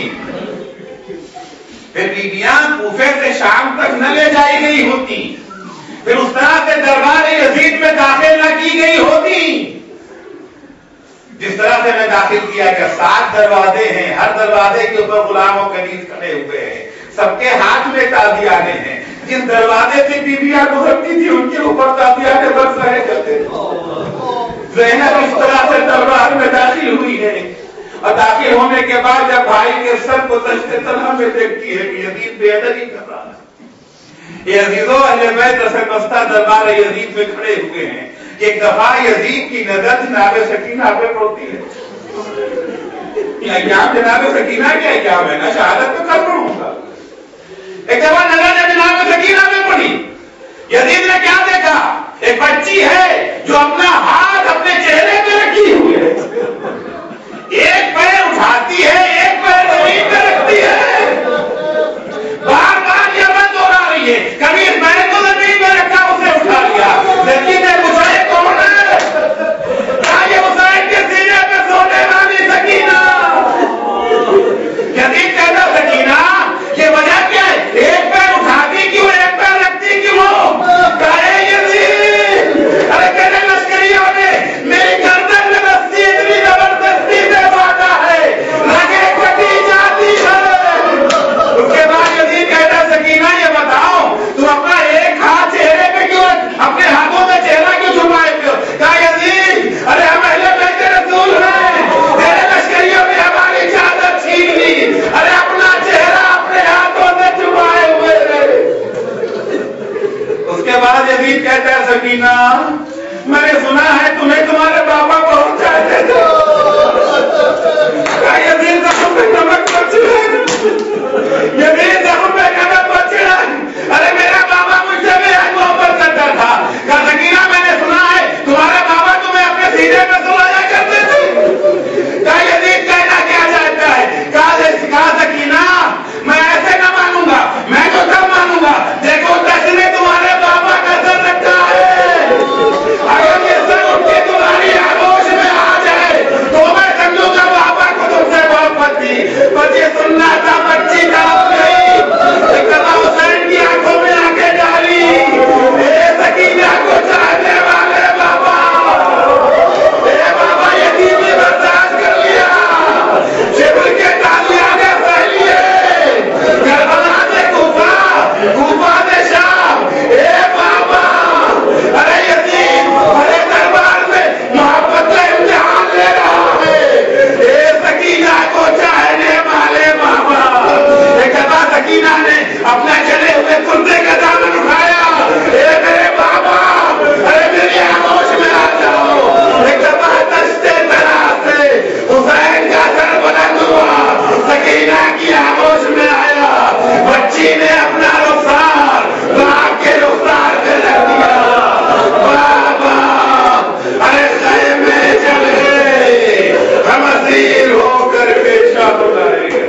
پھر بیویاں کوفے سے شام تک نہ لے جائی گئی ہوتی, پھر اس طرح سے دربار یزید میں داخل نہ کی گئی ہوتی. جس طرح سے میں داخل کیا کہ سات دروازے ہیں, ہر دروازے کے اوپر غلام و کنیز کھڑے ہوئے ہیں, سب کے ہاتھ میں تازیانے ہیں. جس دروازے سے بیویاں گزرتی تھی ان کے اوپر تابیہ کے برس رہے کرتے تھے. زینب اس طرح سے دربار میں داخل ہوئی ہے اور داخل ہونے کے بعد جب بھائی کے سر کو دشت طلحہ میں دیکھتی ہے کہ یزید بے ادبی کر رہا ہے. یہ عزیزوں اہل بیت اصل بستہ دربار یزید میں کھڑے ہوئے ہیں. ایک دفعہ یزید کی نظر جناب سکینہ پہ پڑتی ہے. یہ ایام جناب سکینہ کے ایام ہے نا, شہادت میں کر پڑوں گا. ایک دفعہ نظر جناب سکینہ پہ پڑی. یزید نے کیا دیکھا؟ ایک بچی ہے جو اپنا ہاتھ اپنے چہرے پہ رکھی ہوئی ہے, ایک پیر اٹھاتی ہے ایک پیر زمین پہ رکھتی ہے, بار بار یہ بند ہو رہی ہے. کبھی اس پیر کو زمین پہ رکھا اسے اٹھا لیا. لیکن حسین کون ہے؟ کیا یہ حسین کے سینے پہ سونے والی سکینہ؟ یزید کہتا سکینہ یہ وجہ کیا ہے؟ ایک پیر اٹھاتی کیوں ایک پیر رکھتی کیوں؟ ارے کہنے لشکریوں نے میری گردن میں رسی اتنی زبردستی سے باندھا ہے رگیں کٹی جاتی ہے. اس کے بعد یزید کہتا سکینہ یہ بتاؤ تم اپنا ایک ہاتھ چہرے پہ کیوں, اپنے ہاتھوں میں چہرہ کیوں چھپائے ہو؟ کہا یزید ارے ہم اہل بیت رسول ہیں, تیرے لشکریوں نے ہماری چادر چھین لی, ارے اپنا چہرہ اپنے ہاتھوں سے چھپائے ہوئے ہیں. اس کے بعد یزید کہتا ہے سکینہ میں نے سنا ہے تمہیں تمہارے بابا بہت چاہتے تھے. یزید زخم پہ نمک پر چڑھا, یزید زخم پہ نمک پر چڑھا. ارے میرا بابا مجھ سے بے حد محبت کرتا تھا. کہا سکینہ میں نے سنا ہے تمہارے بابا تمہیں اپنے سینے پہ سلایا کرتے تھے. کہا یزید کہنا کیا چاہتا ہے؟ کہا سکینہ میں ایسے نہ مانوں گا, میں تو کب مانوں گا. دیکھو دس نے تمہارے بابا کا سر رکھا ہے, اگر یہ سر اٹھ کے تمہاری آگوش میں آ جائے تو میں سمجھوں گا بابا کو تم سے محبت تھی. بس یہ سننا تھا بچی طرف گئی, ایک دفعہ حسین کی آنکھوں میں آنکھیں ڈالی. اے سکینہ کو چاہنے والے بابا, اے بابا یتیمی برداشت کر لیا, شبر کے تالیاں نے سہ لیے, کربلا سے کوفہ, کوفہ سے شام. اے بابا ارے یزید بڑے دربار میں محبت کا امتحان لے رہا ہے. اے سکینہ کو چاہنے والے بابا. ایک دفعہ سکینہ نے اپنا چلے ہوئے کرتے کا دامن اٹھایا. اے میرے بابا ارے میری آگوش میں آ جاؤ. ایک دفعہ دشتے طرح سے حسین کا سر بلند ہوا, سکینہ کی آگوش میں آیا. بچی نے اپنا رخسار باپ کے رخسار پہ رکھ دیا. بابا ارے خیمے چلے ہم اسیر ہو کر پیشہ بلائے گئے.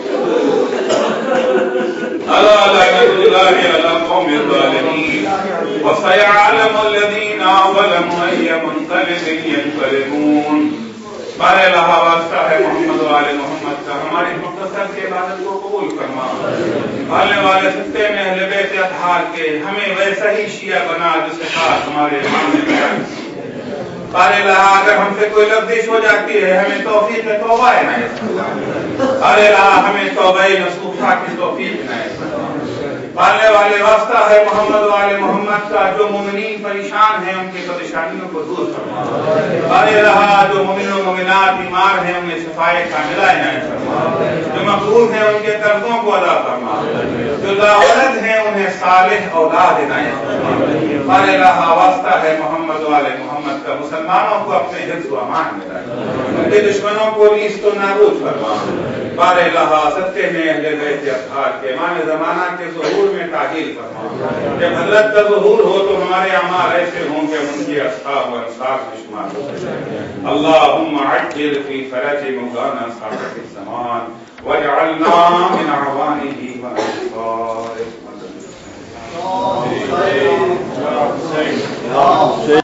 اللہ لعنت اللہ علی القوم الظالمین وسيعلم الذين ظلموا أي منقلب ينقلبون. بارے لہا واسطہ ہے محمد والے محمد کا ہماری مختصر کی عبادت کو قبول فرما. والے والے ستے میں اہل بیت اطہار کے ہمیں ویسا ہی شیعہ بنا جس کا ہمارے امام نے بیان. بارے لہا اگر ہم سے کوئی لفظش ہو جاتی ہے ہمیں توفیق توبہ عنایت فرما. بارے لہا ہمیں توبہ نصوحہ کی توفیق عنایت فرما. پالنے والے واسطہ ہے محمد والے محمد کا جو مومنین پریشان ہیں ان کی پریشانیوں کو دور فرما. بارے رہا جو مومن و مومنات بیمار ہیں انہیں شفائے کاملہ عنایت فرما. جو مقروض ہیں ان کے قرضوں کو ادا فرما. جو لاولد ہیں انہیں صالح اولاد عنایت فرما. بارے رہا واسطہ ہے محمد والے محمد کا مسلمانوں کو اپنے حفظ و امان میں رکھ, ان کے دشمنوں کو نیست و نابود فرما. بارے رہا سچے میں اہل بیت اطہار کے امام زمانہ کے ظہور میں تعجیل فرما. جب حضرت کا ظہور ہو تو ہمارے اعمال ایسے ہوں کہ ان کے اصحاب و انصار میں شمار ہو جائے. اللہم عجل فی فرج مولانا صاحب الزمان واجعلنا من اعوانہ و انصاره.